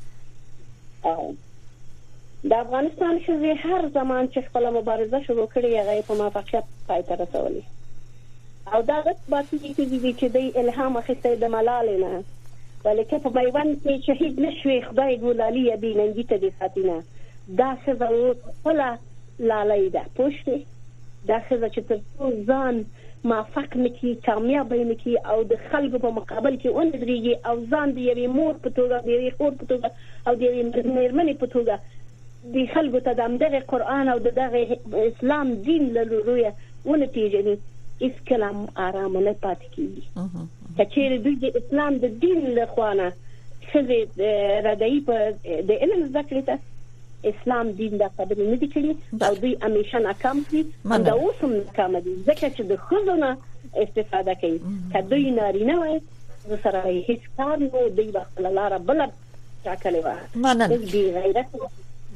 د افغانستان ښځې هر زمان چې خپل مبارزه شروع کړې هغه په موفقیت پای ته رسولې او دا غټ باطني کې چې د الهام اخیسته د ملالې نه ولکه په میوند کې شهید نشوي خدای ګولالي ابي ننګي ته دي ساتینه دا څه خپل لالای ده پوښتې دا څه چې تر ځان موفق نکي کامیاب نکي او د خلکو په مقابل کې وندريږي او ځان د یوې مور په توګه د یوې خور په توګه او د یوې مېرمنې په توګه د خلکو ته د دغه قرآن او دغه اسلام دین له لوري ونه پیژني هیڅ کلام آرام نه پاتې کیږي. کچېره دوی د اسلام د دین له خوانه ښځې راځي په د علم زده کړې ته اسلام دین د خبرې نه دي کړي او دوی همیشه ناکام دي دا اوس هم ناکام دي ځکه چې د ښځو نه استفاده کوي که دوی نارینه وای د سره هیڅ کار نه دوی به خپله لاره بله ټاکلې وه بې غیرته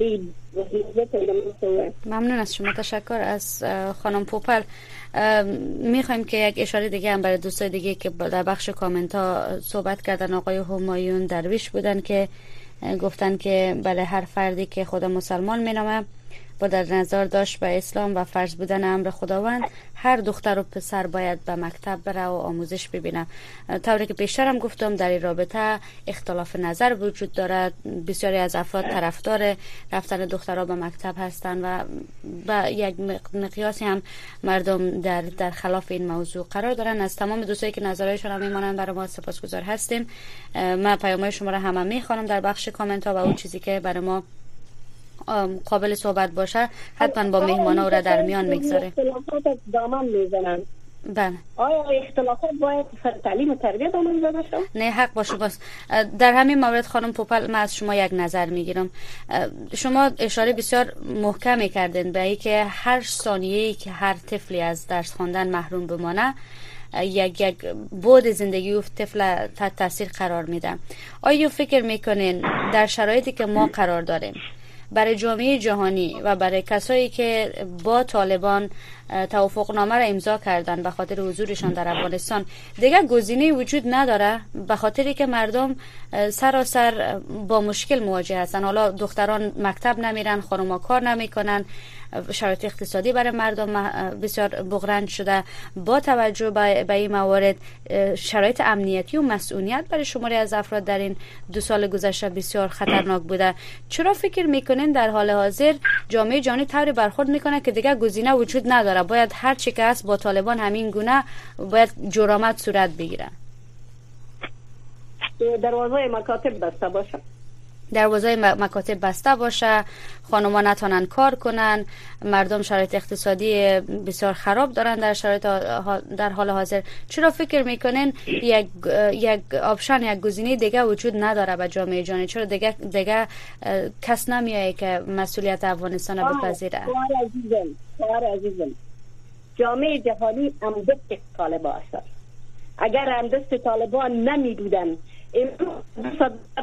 ممنون از شما. تشکر از خانم پوپل. میخوایم که یک اشاره دیگه هم برای دوستای دیگه که در بخش کامنت ها صحبت کردن، آقای همایون درویش بودن که گفتن که برای هر فردی که خدا مسلمان مینامه با در نظر داشت به اسلام و فرض بودن امر خداوند هر دختر و پسر باید به مکتب بره و آموزش ببینه. طوری که پیشتر هم گفتم در این رابطه اختلاف نظر وجود دارد. بسیاری از افراد طرفدار رفتن دخترها به مکتب هستند و با یک مقیاسی هم مردم در در خلاف این موضوع قرار دارن. از تمام دوستایی که نظرهایشون هم میمانند برای ما سپاسگزار هستیم. من پیام‌های شما را هم میخوانم در بخش کامنت ها و اون چیزی که برای ما قابل صحبت باشه حتما با مهمانا را در میان میگذاره. اختلافات دامن میزنن. بله. آیا اختلافات باید سر تعلیم و تربیت دامن زده شد؟ نه، حق با شماست. در همین مورد خانم پوپل من از شما یک نظر میگیرم. شما اشاره بسیار محکمی کردین به اینکه هر ثانیه‌ای که هر طفلی از درس خواندن محروم بمانه یک یک بود زندگی و طفل تحت تاثیر قرار میده. آیا فکر میکنین در شرایطی که ما قرار داریم برای جامعه جهانی و برای کسایی که با طالبان توافقنامه را امضا کردن به خاطر حضورشان در افغانستان دیگه گزینه وجود نداره؟ به خاطری که مردم سراسر با مشکل مواجه هستن. حالا دختران مکتب نمیرن، خانم‌ها کار نمیکنن، شرایط اقتصادی برای مردم بسیار بغرنج شده. با توجه به این موارد شرایط امنیتی و مسئولیت برای شماری از افراد در این دو سال گذشته بسیار خطرناک بوده. چرا فکر میکنین در حال حاضر جامعه جهانی طوری برخورد میکنه که دیگه گزینه وجود نداره، باید هر چی که هست با طالبان همین گونه باید جرامت صورت بگیره؟ دروازه مکاتب بسته باشه، دروازه مکاتب بسته باشه، خانوما نتونن کار کنن، مردم شرایط اقتصادی بسیار خراب دارن در شرایط در حال حاضر. چرا فکر میکنین یک یک آپشن، یک گزینه دیگه وجود نداره به جامعه جهانی؟ چرا دیگه دیگه کس نمیایه که مسئولیت افغانستان رو بپذیره؟ خواهر عزیزم، خواهر عزیزم، جامعه جهانی همدست طالبان است. اگر همدست طالبان نمی بودن امروز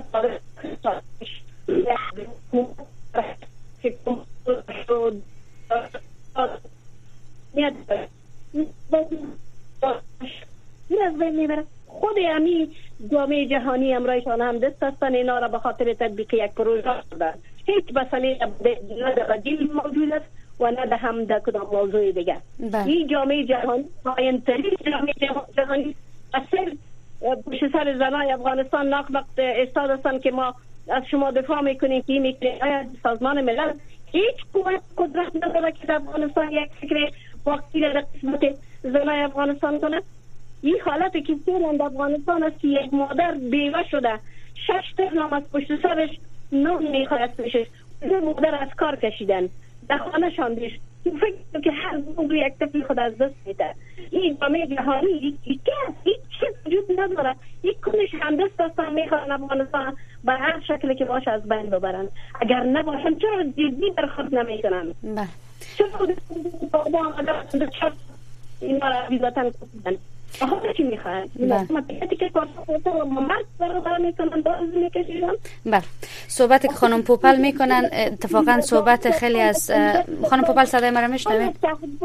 خود امی جامعه جهانی امرایشان هم دست هستن اینا را به خاطر تطبیق یک پروژه دادن. هیچ مسئله نه در بدیل موجود است و نه در هم در کدام موضوع دیگه. این جامعه جهانی پایان‌ترین جامعه جهانی اصل پشت سر زنای افغانستان ناق وقت استاد هستن که ما از شما دفاع میکنیم که میکنیم. آیا سازمان ملل هیچ قوت قدرت نداره که در افغانستان یک فکر وقتی در قسمت زنای افغانستان کنه؟ این حالتی که فعلا در افغانستان است که یک مادر بیوه شده، شش طفل هم از پشت سرش نون میخواست بشه، دو مادر از کار کشیدن، در خانه شان بیش فکر که هر موقع یک طفل خود از دست میده. این جامعه جهانی هیچ چیز وجود نداره. یک کنش همدست هستن میخوان افغانستان به هر شکلی که باشه از بین ببرن. اگر نباشن چرا جدی برخورد نمیکنن؟ بله. چرا با آمدن اینا را ویزاتن کردن؟ آها چی میخوان؟ مطمئنی که کارشون رو مرد برابر میکنن باز میکشیدن؟ بله. صحبت که خانم پوپل میکنن اتفاقا صحبت خیلی از خانم پوپل صدای مرا میشنوید؟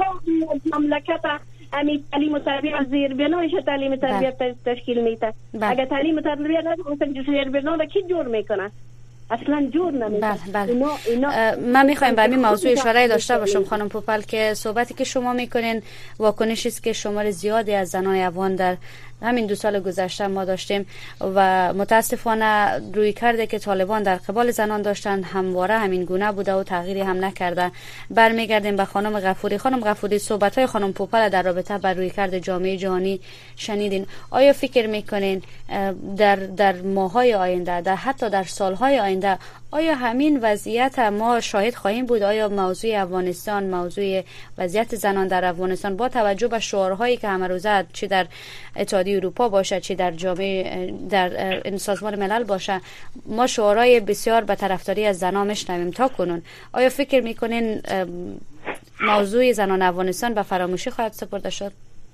مملکت امی تعلیم و تربیت از زیر بنایش تعلیم و تربیت تشکیل میده. اگر تعلیم و تربیت نداره زیر بنا را کی جور میکنه؟ اصلا جور نمیشه. بله بله. اینا اینا من میخوایم به همین موضوع اشاره داشته باشم خانم پوپل که صحبتی که شما میکنین واکنشی است که شمار زیادی از زنان افغان در همین دو سال گذشته ما داشتیم و متاسفانه روی کرده که طالبان در قبال زنان داشتن همواره همین گونه بوده و تغییری هم نکرده. برمیگردیم به خانم غفوری. خانم غفوری، صحبت‌های خانم پوپل در رابطه با روی کرده جامعه جهانی شنیدین. آیا فکر میکنین در در ماه‌های آینده، در حتی در سال‌های آینده آیا همین وضعیت ما شاهد خواهیم بود؟ آیا موضوع افغانستان، موضوع وضعیت زنان در افغانستان با توجه به شعارهایی که همه روزه چه در اتحادیه اروپا باشه چه در جامعه در سازمان ملل باشه، ما شعارهای بسیار به طرفداری از زنان میشنویم تا کنون، آیا فکر میکنین موضوع زنان افغانستان به فراموشی خواهد سپرده شد؟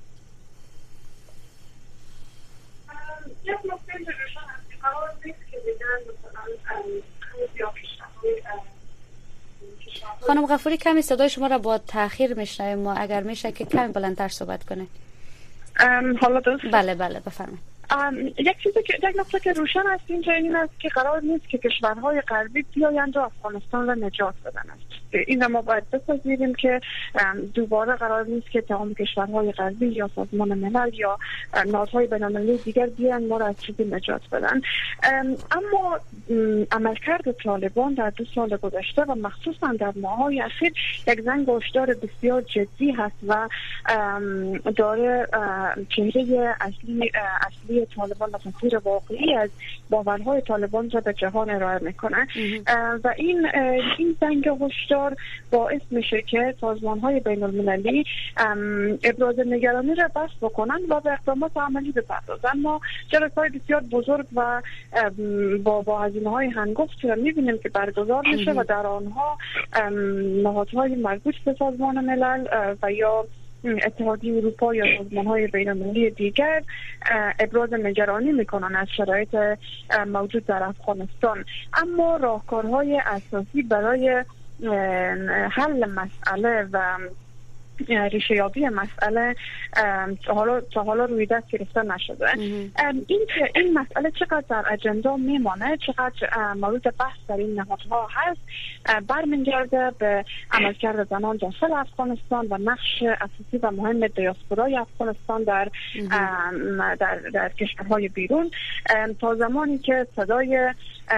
خانم غفوری کمی صدای شما را با تأخیر میشنویم، ما اگر میشه که کمی بلندتر صحبت کنه. حالا درست؟ بله بله بفرمایید. یک چیزی که یک نکته که روشن است اینجا این است که قرار نیست که کشورهای غربی بیایند و افغانستان را نجات بدن است. این ما باید بپذیریم که دوباره قرار نیست که تمام کشورهای غربی یا سازمان ملل یا نهادهای بین‌المللی دیگر بیان ما را از چیزی نجات بدن. اما عملکرد طالبان در دو سال گذشته و مخصوصا در ماه‌های اخیر یک زنگ هشدار بسیار جدی هست و داره چهره اصلی اصلی طالبان و تصویر واقعی از باورهای طالبان را به جهان ارائه میکنه و این این زنگ هشدار باعث میشه که سازمان‌های بین‌المللی ابراز نگرانی را بس بکنن و به اقدامات عملی بپردازن. ما جلسه‌های بسیار بزرگ و با با هزینه‌های هنگفت را می‌بینیم که برگزار میشه و در آنها نهادهای مربوط به سازمان ملل و یا اتحادیه اروپا یا سازمان‌های بین‌المللی دیگر ابراز نگرانی میکنن از شرایط موجود در افغانستان، اما راهکارهای اساسی برای حل مسئله و ریشه یابی مسئله تا حالا تا حالا روی دست گرفته نشده. این که این مسئله چقدر در اجندا میمانه، چقدر مورد بحث در این نهادها هست، برمیگرده به عملکرد زنان داخل افغانستان و نقش اساسی و مهم دیاسپورای افغانستان در در, در کشورهای بیرون. تا زمانی که صدای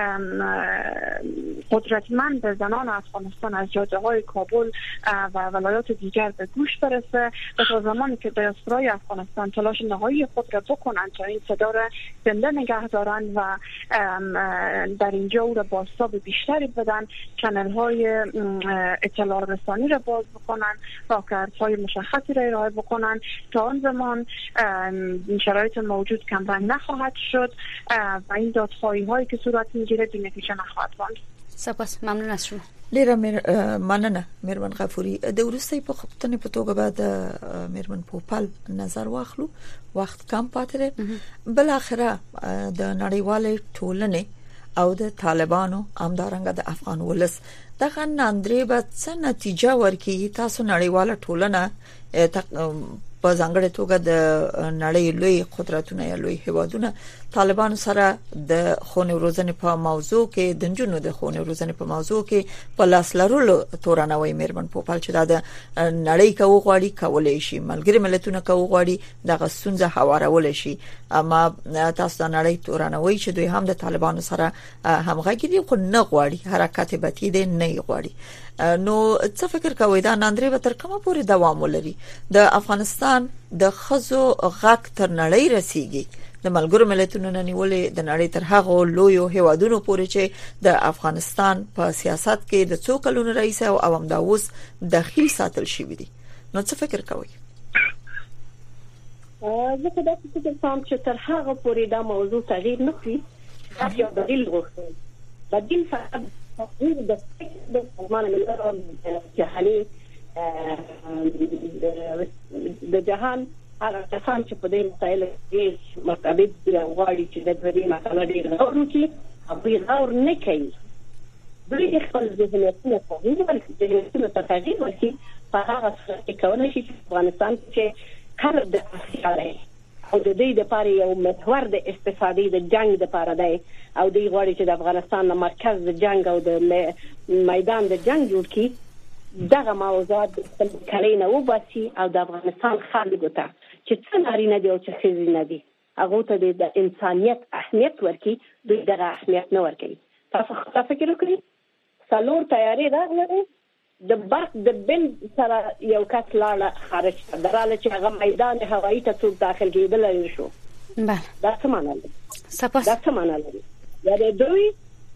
قدرتمند زنان افغانستان از جاده‌های کابل و ولایات دیگر به گوش برسه و تا زمانی که دیاسپورای افغانستان تلاش نهایی خود را بکنن تا این صدا را زنده نگه دارن و در اینجا او را بازتاب بیشتری بدن، چنل های اطلاع رسانی را باز بکنن، راهکاردهای مشخصی را ارائه بکنن، تا آن زمان شرایط موجود کمرنگ نخواهد شد و این دادخواهی هایی که صورت میگیره بی نتیجه نخواهد ماند. سپاس، ممنون از شما. ډیره مننه میرمن غفوری. د وروستۍ په خپلتنې په توګه بعد میرمن پوپل نظر واخلو، وخت کم پاتې دی. بل اخره د نړیوالې ټولنې او د طالبانو همدارنګه د افغان ولس دغه ناندري به څه نتیجه ورکړي؟ تاسو نړیواله ټولنه په ځانګړې توګه د نړۍ لوی قدرتونه یا لوی هیوادونه طالبانو سره د خونې روزنې په موضوع کې د جنونو د خونې روزنې په موضوع کې په لاس لرلو تورنوي میرمن پوپل چې د نړۍ کو غواړي کولای شي، ملګری ملتونه کو غواړي دغه ستونزه هوارول شي، اما تاسو د نړۍ تورنوي چې دوی هم د طالبانو سره همغږي دي خو نه غواړي حرکت بتی دي نه غواړي. نو څه فکر کوئ دا ناندري به تر کومه پورې دوام ولري؟ د افغانستان د خزو غږ تر نړۍ رسیږي، د ملګرو ملتونو نه نیولې د نړۍ تر هغه لویو هیوادونو پورې چې د افغانستان په سیاست کې د څو کلونو رئیس او عوام داوس داخل ساتل شوی دي. نو څه فکر کوئ؟ زه په داسې فکر کوم چې تر هغه پورې دا موضوع تغییر نه کوي. دا یو دلیل غوښتل بدیل فقط د د سازمان ملل جهاني د جهان هغه کسان چې په دې مسایلو کې مطابق غواړي چې د دې مسله ډېر غور وکړي او غور نه کوي، دوی خپل ذهنیتونه تغییر ورکړي، ذهنیتونه تغییر ورکړي په هغه څه کې کولای شي چې افغانستان کې کار د اصلي او د دې لپاره یو محور د استفادې د جنگ لپاره دی او دوی غواړي چې د افغانستان مرکز د جنگ او د میدان د جنگ جوړ کړي. دغه موضوعات د کلینه وباسي او د افغانستان خلکو ته چې څه نارینه دي او چې ښځې نه دي هغه ته د انسانیت اهمیت ورکړي، دوی دغه اهمیت نه ورکوي. تاسو فکر وکړئ څلور تیارې راغلې د برق د بن سره یو کس لاړه خارج دراله چې هغه میدان هوایی ته څوک داخل کېدل شو. بله دا څه معنی لري؟ سپاس. دا څه معنی لري؟ یعنې دوی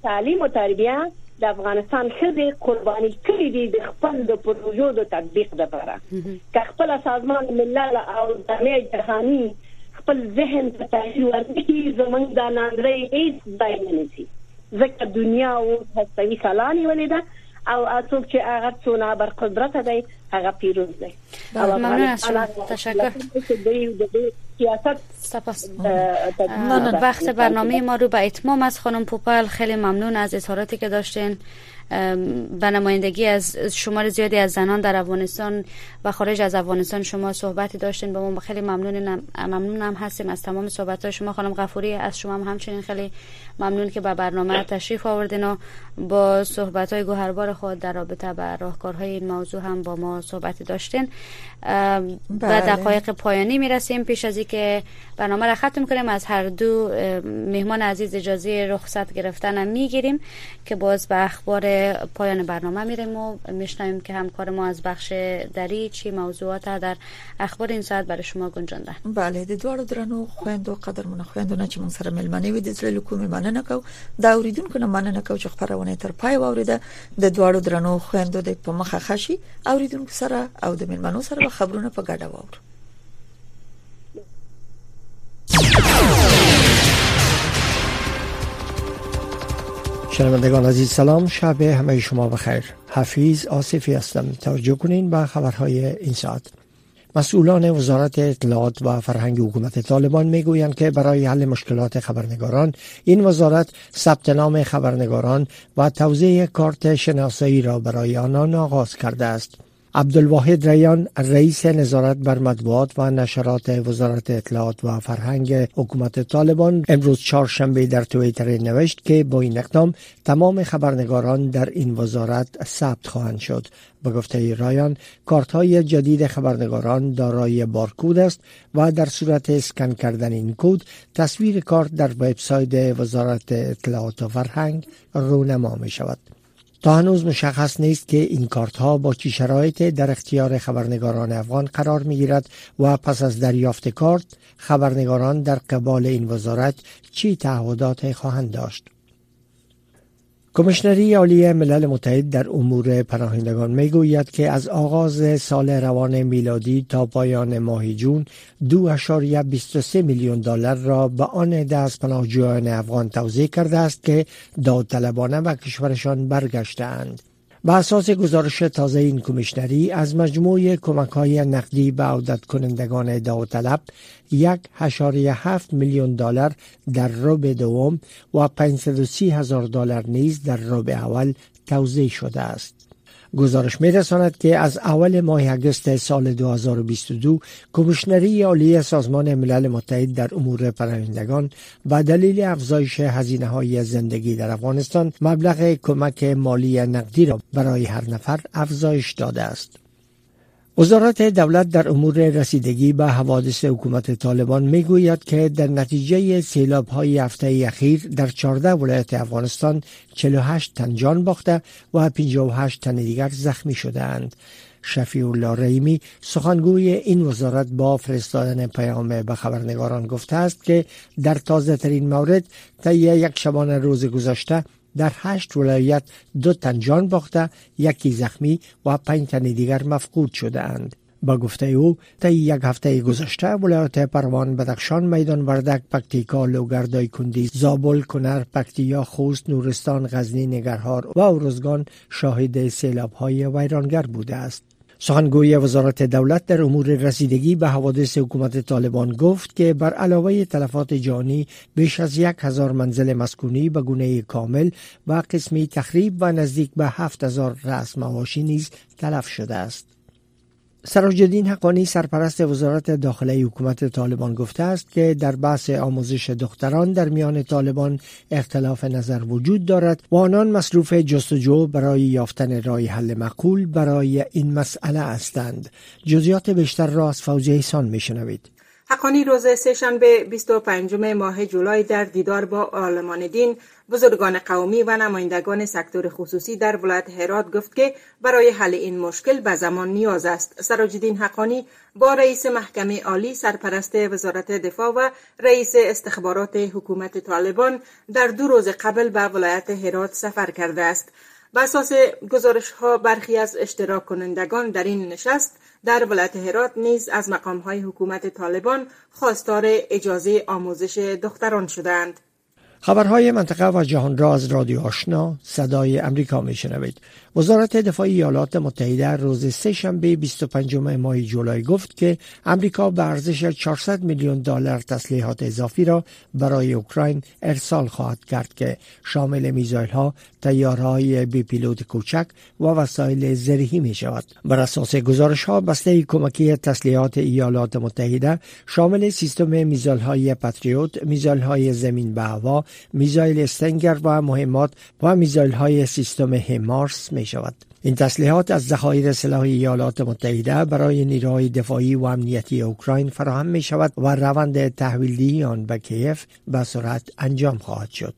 تعلیم او تربیه د افغانستان ښځې قرباني کړې دي د خپل د پروژو د تطبیق لپاره. که خپل سازمان ملل او جامعه جهاني خپل ذهن ته تغییر ورکړي زمونږ د ناندرۍ هیڅ ځای نه نیسي، ځکه دنیا اوس هستوي کلا نیولې ده او څوک چې هغه څونه برقدرت دی هغه پیروز دی. ممنون از شما، تشکر. سیاست سپاس. ممنون. وقت برنامه ما رو به اتمام از خانم پوپل. خیلی ممنون از اظهاراتی که داشتین به نمایندگی از شمار زیادی از زنان در افغانستان و خارج از افغانستان. شما صحبتی داشتین با ما، خیلی ممنونم ممنونم هستیم از تمام صحبت‌های شما. خانم غفوری از شما هم همچنین خیلی ممنون که به برنامه تشریف آوردین و با صحبت‌های گوهربار خود در رابطه با راهکارهای این موضوع هم با ما صحبتی داشتین. به دقایق پایانی میرسیم. پیش از اینکه برنامه را ختم کنیم از هر دو مهمان عزیز اجازه رخصت گرفتن میگیریم که باز به اخبار پایان برنامه میریم و میشنویم که همکار ما از بخش دری چی موضوعات در اخبار این ساعت برای شما گنجانده. بله، د دوړو درنو خويندو قدرمنو خويندونه چې موږ سره ملمنې وي د زړه کومې مننه کو دا اوریدونکو نه مننه کو چې خبرونه تر پای واوریده. د دوړو درنو خويندو د په مخه خشي اوریدونکو سره او د ملمنو سره خبرونه په ګډه واور. شنوندگان عزیز سلام، شب همه شما بخیر. حفیظ آصفی هستم. توجه کنین به خبرهای این ساعت. مسئولان وزارت اطلاعات و فرهنگ حکومت طالبان میگویند که برای حل مشکلات خبرنگاران این وزارت ثبت نام خبرنگاران و توزیع کارت شناسایی را برای آنان آغاز کرده است. عبدالواحد ریان رئیس نظارت بر مطبوعات و نشرات وزارت اطلاعات و فرهنگ حکومت طالبان امروز چهارشنبه در توییتر نوشت که با این اقدام تمام خبرنگاران در این وزارت ثبت خواهند شد. به گفته ریان، کارت‌های جدید خبرنگاران دارای بارکد است و در صورت اسکن کردن این کد تصویر کارت در وبسایت وزارت اطلاعات و فرهنگ رونما می شود. تا هنوز مشخص نیست که این کارت ها با چه شرایطی در اختیار خبرنگاران افغان قرار می گیرد و پس از دریافت کارت خبرنگاران در قبال این وزارت چه تعهدات خواهند داشت. کمیشنری عالی ملل متحد در امور پناهندگان می گوید که از آغاز سال روان میلادی تا پایان ماه جون دو اشاریه بیست و سه میلیون دلار را به آن دست پناهجویان افغان توزیع کرده است که داوطلبانه به کشورشان برگشته‌اند. به اساس گزارش تازه این کمیشنری از مجموع کمک‌های نقدی به عودت کنندگان داوطلب یک اشاریه هفت میلیون دلار در ربع دوم و پانصد و سی هزار دلار نیز در ربع اول توزیع شده است. گزارش می‌رساند که از اول ماه اگست سال دو هزار و بیست و دو کمیشنری عالی سازمان ملل متحد در امور پناهندگان به دلیل افزایش هزینه‌های زندگی در افغانستان مبلغ کمک مالی نقدی را برای هر نفر افزایش داده است. وزارت دولت در امور رسیدگی به حوادث حکومت طالبان میگوید که در نتیجه سیلاب‌های هفته اخیر در چهارده ولایت افغانستان چهل و هشت تن جان باخته و پنجاه و هشت تن دیگر زخمی شده‌اند. شفیع الله رحیمی سخنگوی این وزارت با فرستادن پیام به خبرنگاران گفته است که در تازه ترین مورد طی یک شبانه روز گذشته در هشت ولایت دو تن جان باخته، یکی زخمی و پنج تن دیگر مفقود شده اند. با گفته او طی یک هفته گذشته ولایت پروان، بدخشان، میدان وردک، پکتیکا، لوگر، دایکندی، زابل، کنر، پکتیا، خوست، نورستان، غزنی، ننگرهار و ارزگان شاهد سیلاب‌های ویرانگر بوده است. سخنگوی وزارت دولت در امور رسیدگی به حوادث حکومت طالبان گفت که بر علاوه تلفات جانی بیش از یک هزار منزل مسکونی به گونه کامل و قسمی تخریب و نزدیک به هفت هزار رأس مواشی نیز تلف شده است. سراج‌الدین حقانی سرپرست وزارت داخله حکومت طالبان گفته است که در بحث آموزش دختران در میان طالبان اختلاف نظر وجود دارد و آنان مصروف جستجو برای یافتن راه حل معقول برای این مسئله هستند. جزئیات بیشتر را از فوزیه احسان میشنوید. حقانی روز سه‌شنبه بیست و پنجم ماه جولای در دیدار با عالمان دین، بزرگان قومی و نمایندگان سکتور خصوصی در ولایت هرات گفت که برای حل این مشکل به زمان نیاز است. سراج‌الدین حقانی با رئیس محکمه عالی، سرپرست وزارت دفاع و رئیس استخبارات حکومت طالبان در دو روز قبل به ولایت هرات سفر کرده است. بر اساس گزارش‌ها برخی از اشتراک کنندگان در این نشست در ولایت هرات نیز از مقام‌های حکومت طالبان خواستار اجازه آموزش دختران شدند. خبرهای منطقه و جهان را از رادیو آشنا صدای امریکا میشنوید. وزارت دفاع ایالات متحده روز سه‌شنبه بیست و پنجم ماه جولای گفت که امریکا به ارزش چهارصد میلیون دلار تسلیحات اضافی را برای اوکراین ارسال خواهد کرد که شامل میزایل‌ها، طیاره‌های بی پیلوت کوچک و وسایل زرهی می شود. بر اساس گزارش‌ها بسته کمکی تسلیحات ایالات متحده شامل سیستم میزایل‌های پاتریوت، میزایل‌های زمین به هوا، میزایل استنگر و مهمات و میزایل‌های سیستم هیمارس می شود. این تسلیحات از ذخایر سلاح ایالات متحده برای نیروهای دفاعی و امنیتی اوکراین فراهم می شود و روند تحویلدهی آن به کیف به سرعت انجام خواهد شد.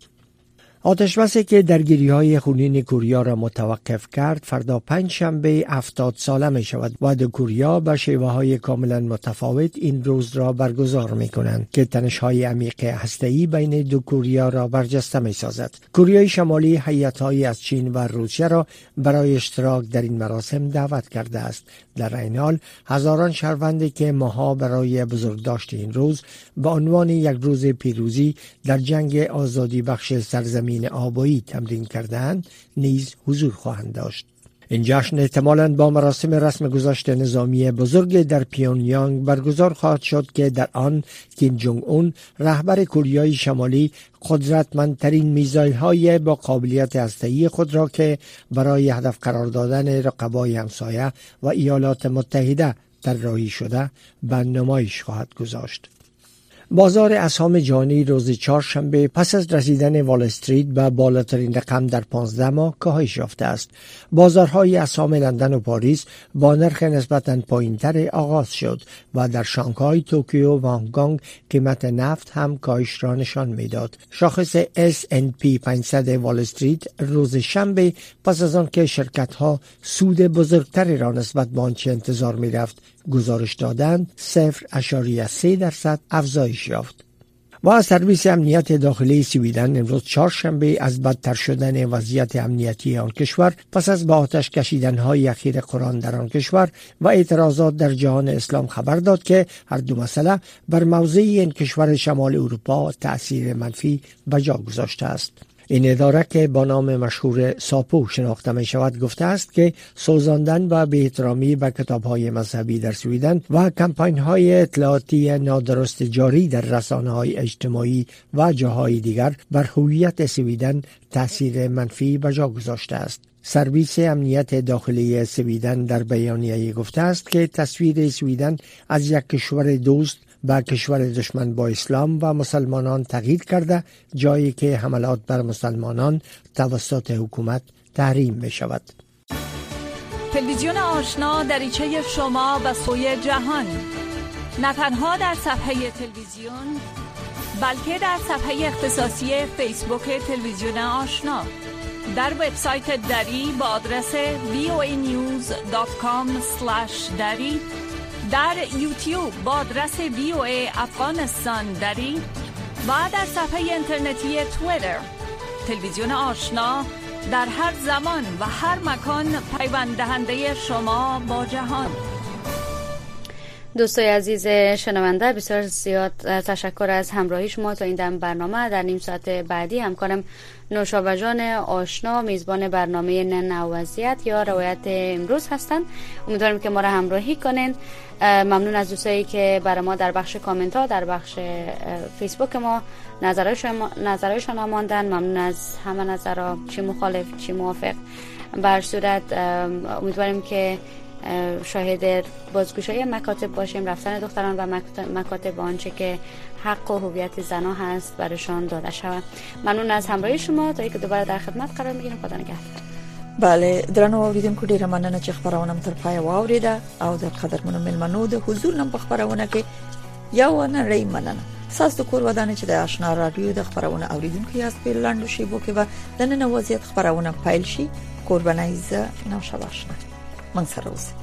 آتشبسی که درگیری‌های خونین کوریا را متوقف کرد فردا پنج شنبه هفتاد ساله می شود و دو کوریا به شیوه‌های کاملا متفاوت این روز را برگزار می کنند که تنش‌های عمیق هسته‌ای بین دو کوریا را برجسته می سازد. کوریای شمالی هیئت‌هایی از چین و روسیه را برای اشتراک در این مراسم دعوت کرده است. در این حال هزاران شهروندی که ماها برای بزرگداشت این روز به عنوان یک روز پیروزی در جنگ آزادی بخش سرزمین آبایی تمرین کردند نیز حضور خواهند داشت. این جشن احتمالاً با مراسم رسم گذشت نظامی بزرگ در پیونیانگ برگزار خواهد شد که در آن کیم جونگ اون رهبر کوریای شمالی قدرتمندترین میزایل‌های با قابلیت هسته‌ای خود را که برای هدف قرار دادن رقبای همسایه و ایالات متحده طراحی شده به نمایش خواهد گذاشت. بازار اسهام جهانی روز چهارشنبه پس از رسیدن وال استریت به بالاترین رقم در پانزده ماه کاهش یافته است. بازارهای اسهام لندن و پاریس با نرخ نسبتاً پایین‌تر آغاز شد و در شانگهای، توکیو و هنگ کنگ قیمت نفت هم کاهش را نشان میداد. شاخص اس اند پی پانصد وال استریت روز شنبه پس از آن که شرکت‌ها سود بزرگتری را نسبت به آنچه انتظار می‌رفت گزارش دادند صفر ممیز سه درصد افزایش یافت. و سرویس امنیت داخلی سویدن امروز چهارشنبه از بدتر شدن وضعیت امنیتی آن کشور پس از به آتش کشیدن‌های اخیر قرآن در آن کشور و اعتراضات در جهان اسلام خبر داد که هر دو مسئله بر موضع این کشور شمال اروپا تأثیر منفی به جا گذاشته است. این اداره که با نام مشهور ساپو شناخته می شود گفته است که سوزاندن و بی‌احترامی به کتاب‌های مذهبی در سویدن و کمپاین‌های اطلاعاتی نادرست جاری در رسانه‌های اجتماعی و جاهای دیگر بر هویت سویدن تأثیر منفی به جا گذاشته است. سرویس امنیت داخلی سویدن در بیانیه گفته است که تصویر سویدن از یک کشور دوست به کشور دشمن با اسلام و مسلمانان تغییر کرده، جایی که حملات بر مسلمانان توسط حکومت تحریم می شود. تلویزیون آشنا دریچه شما به سوی جهان، نه تنها در صفحه تلویزیون بلکه در صفحه اختصاصی فیسبوک تلویزیون آشنا، در وبسایت دری با آدرس وی او ای نیوز دات کام اسلش دری، در یوتیوب با آدرس وی او ای افغانستان دری و در صفحه اینترنتی توییتر. تلویزیون آشنا در هر زمان و هر مکان پیوند دهنده شما با جهان. دوستای عزیز شنونده، بسیار زیاد تشکر از همراهی شما تا این دم برنامه. در نیم ساعت بعدی همکارم نوشابه جان آشنا میزبان برنامه نن وضعیت یا روایت امروز هستند. امیدوارم که ما را همراهی کنین. ممنون از دوستایی که برای ما در بخش کامنت ها در بخش فیسبوک ما نظرایشان آماندن. ممنون از همه نظرها، چی مخالف چی موافق. بر صورت امیدواریم که شاهد بازگوشایی مکاتب باشیم، رفتن دختران و مکاتب آنچه که حق و هویت زنا هست برشان داده شود. ممنون از همراهی شما تا اینکه دوباره در خدمت قرار میگیریم. خدا نگهدار. بله درنو اوریدونکو ډیره مننه چې خبرونه مو تر پای واوریده او د قدرمنو ملمنو د حضور نن په خبرونه کې یو نړۍ مننه. تاسو د کور ودانې چې د آشنا رادیو د خبرونه اوریدونکو یاست په لاندو شیبو کې به د نن وضعیت خبرونه پایل شي. قربانای ز نو شباشنا من سره اوسئ.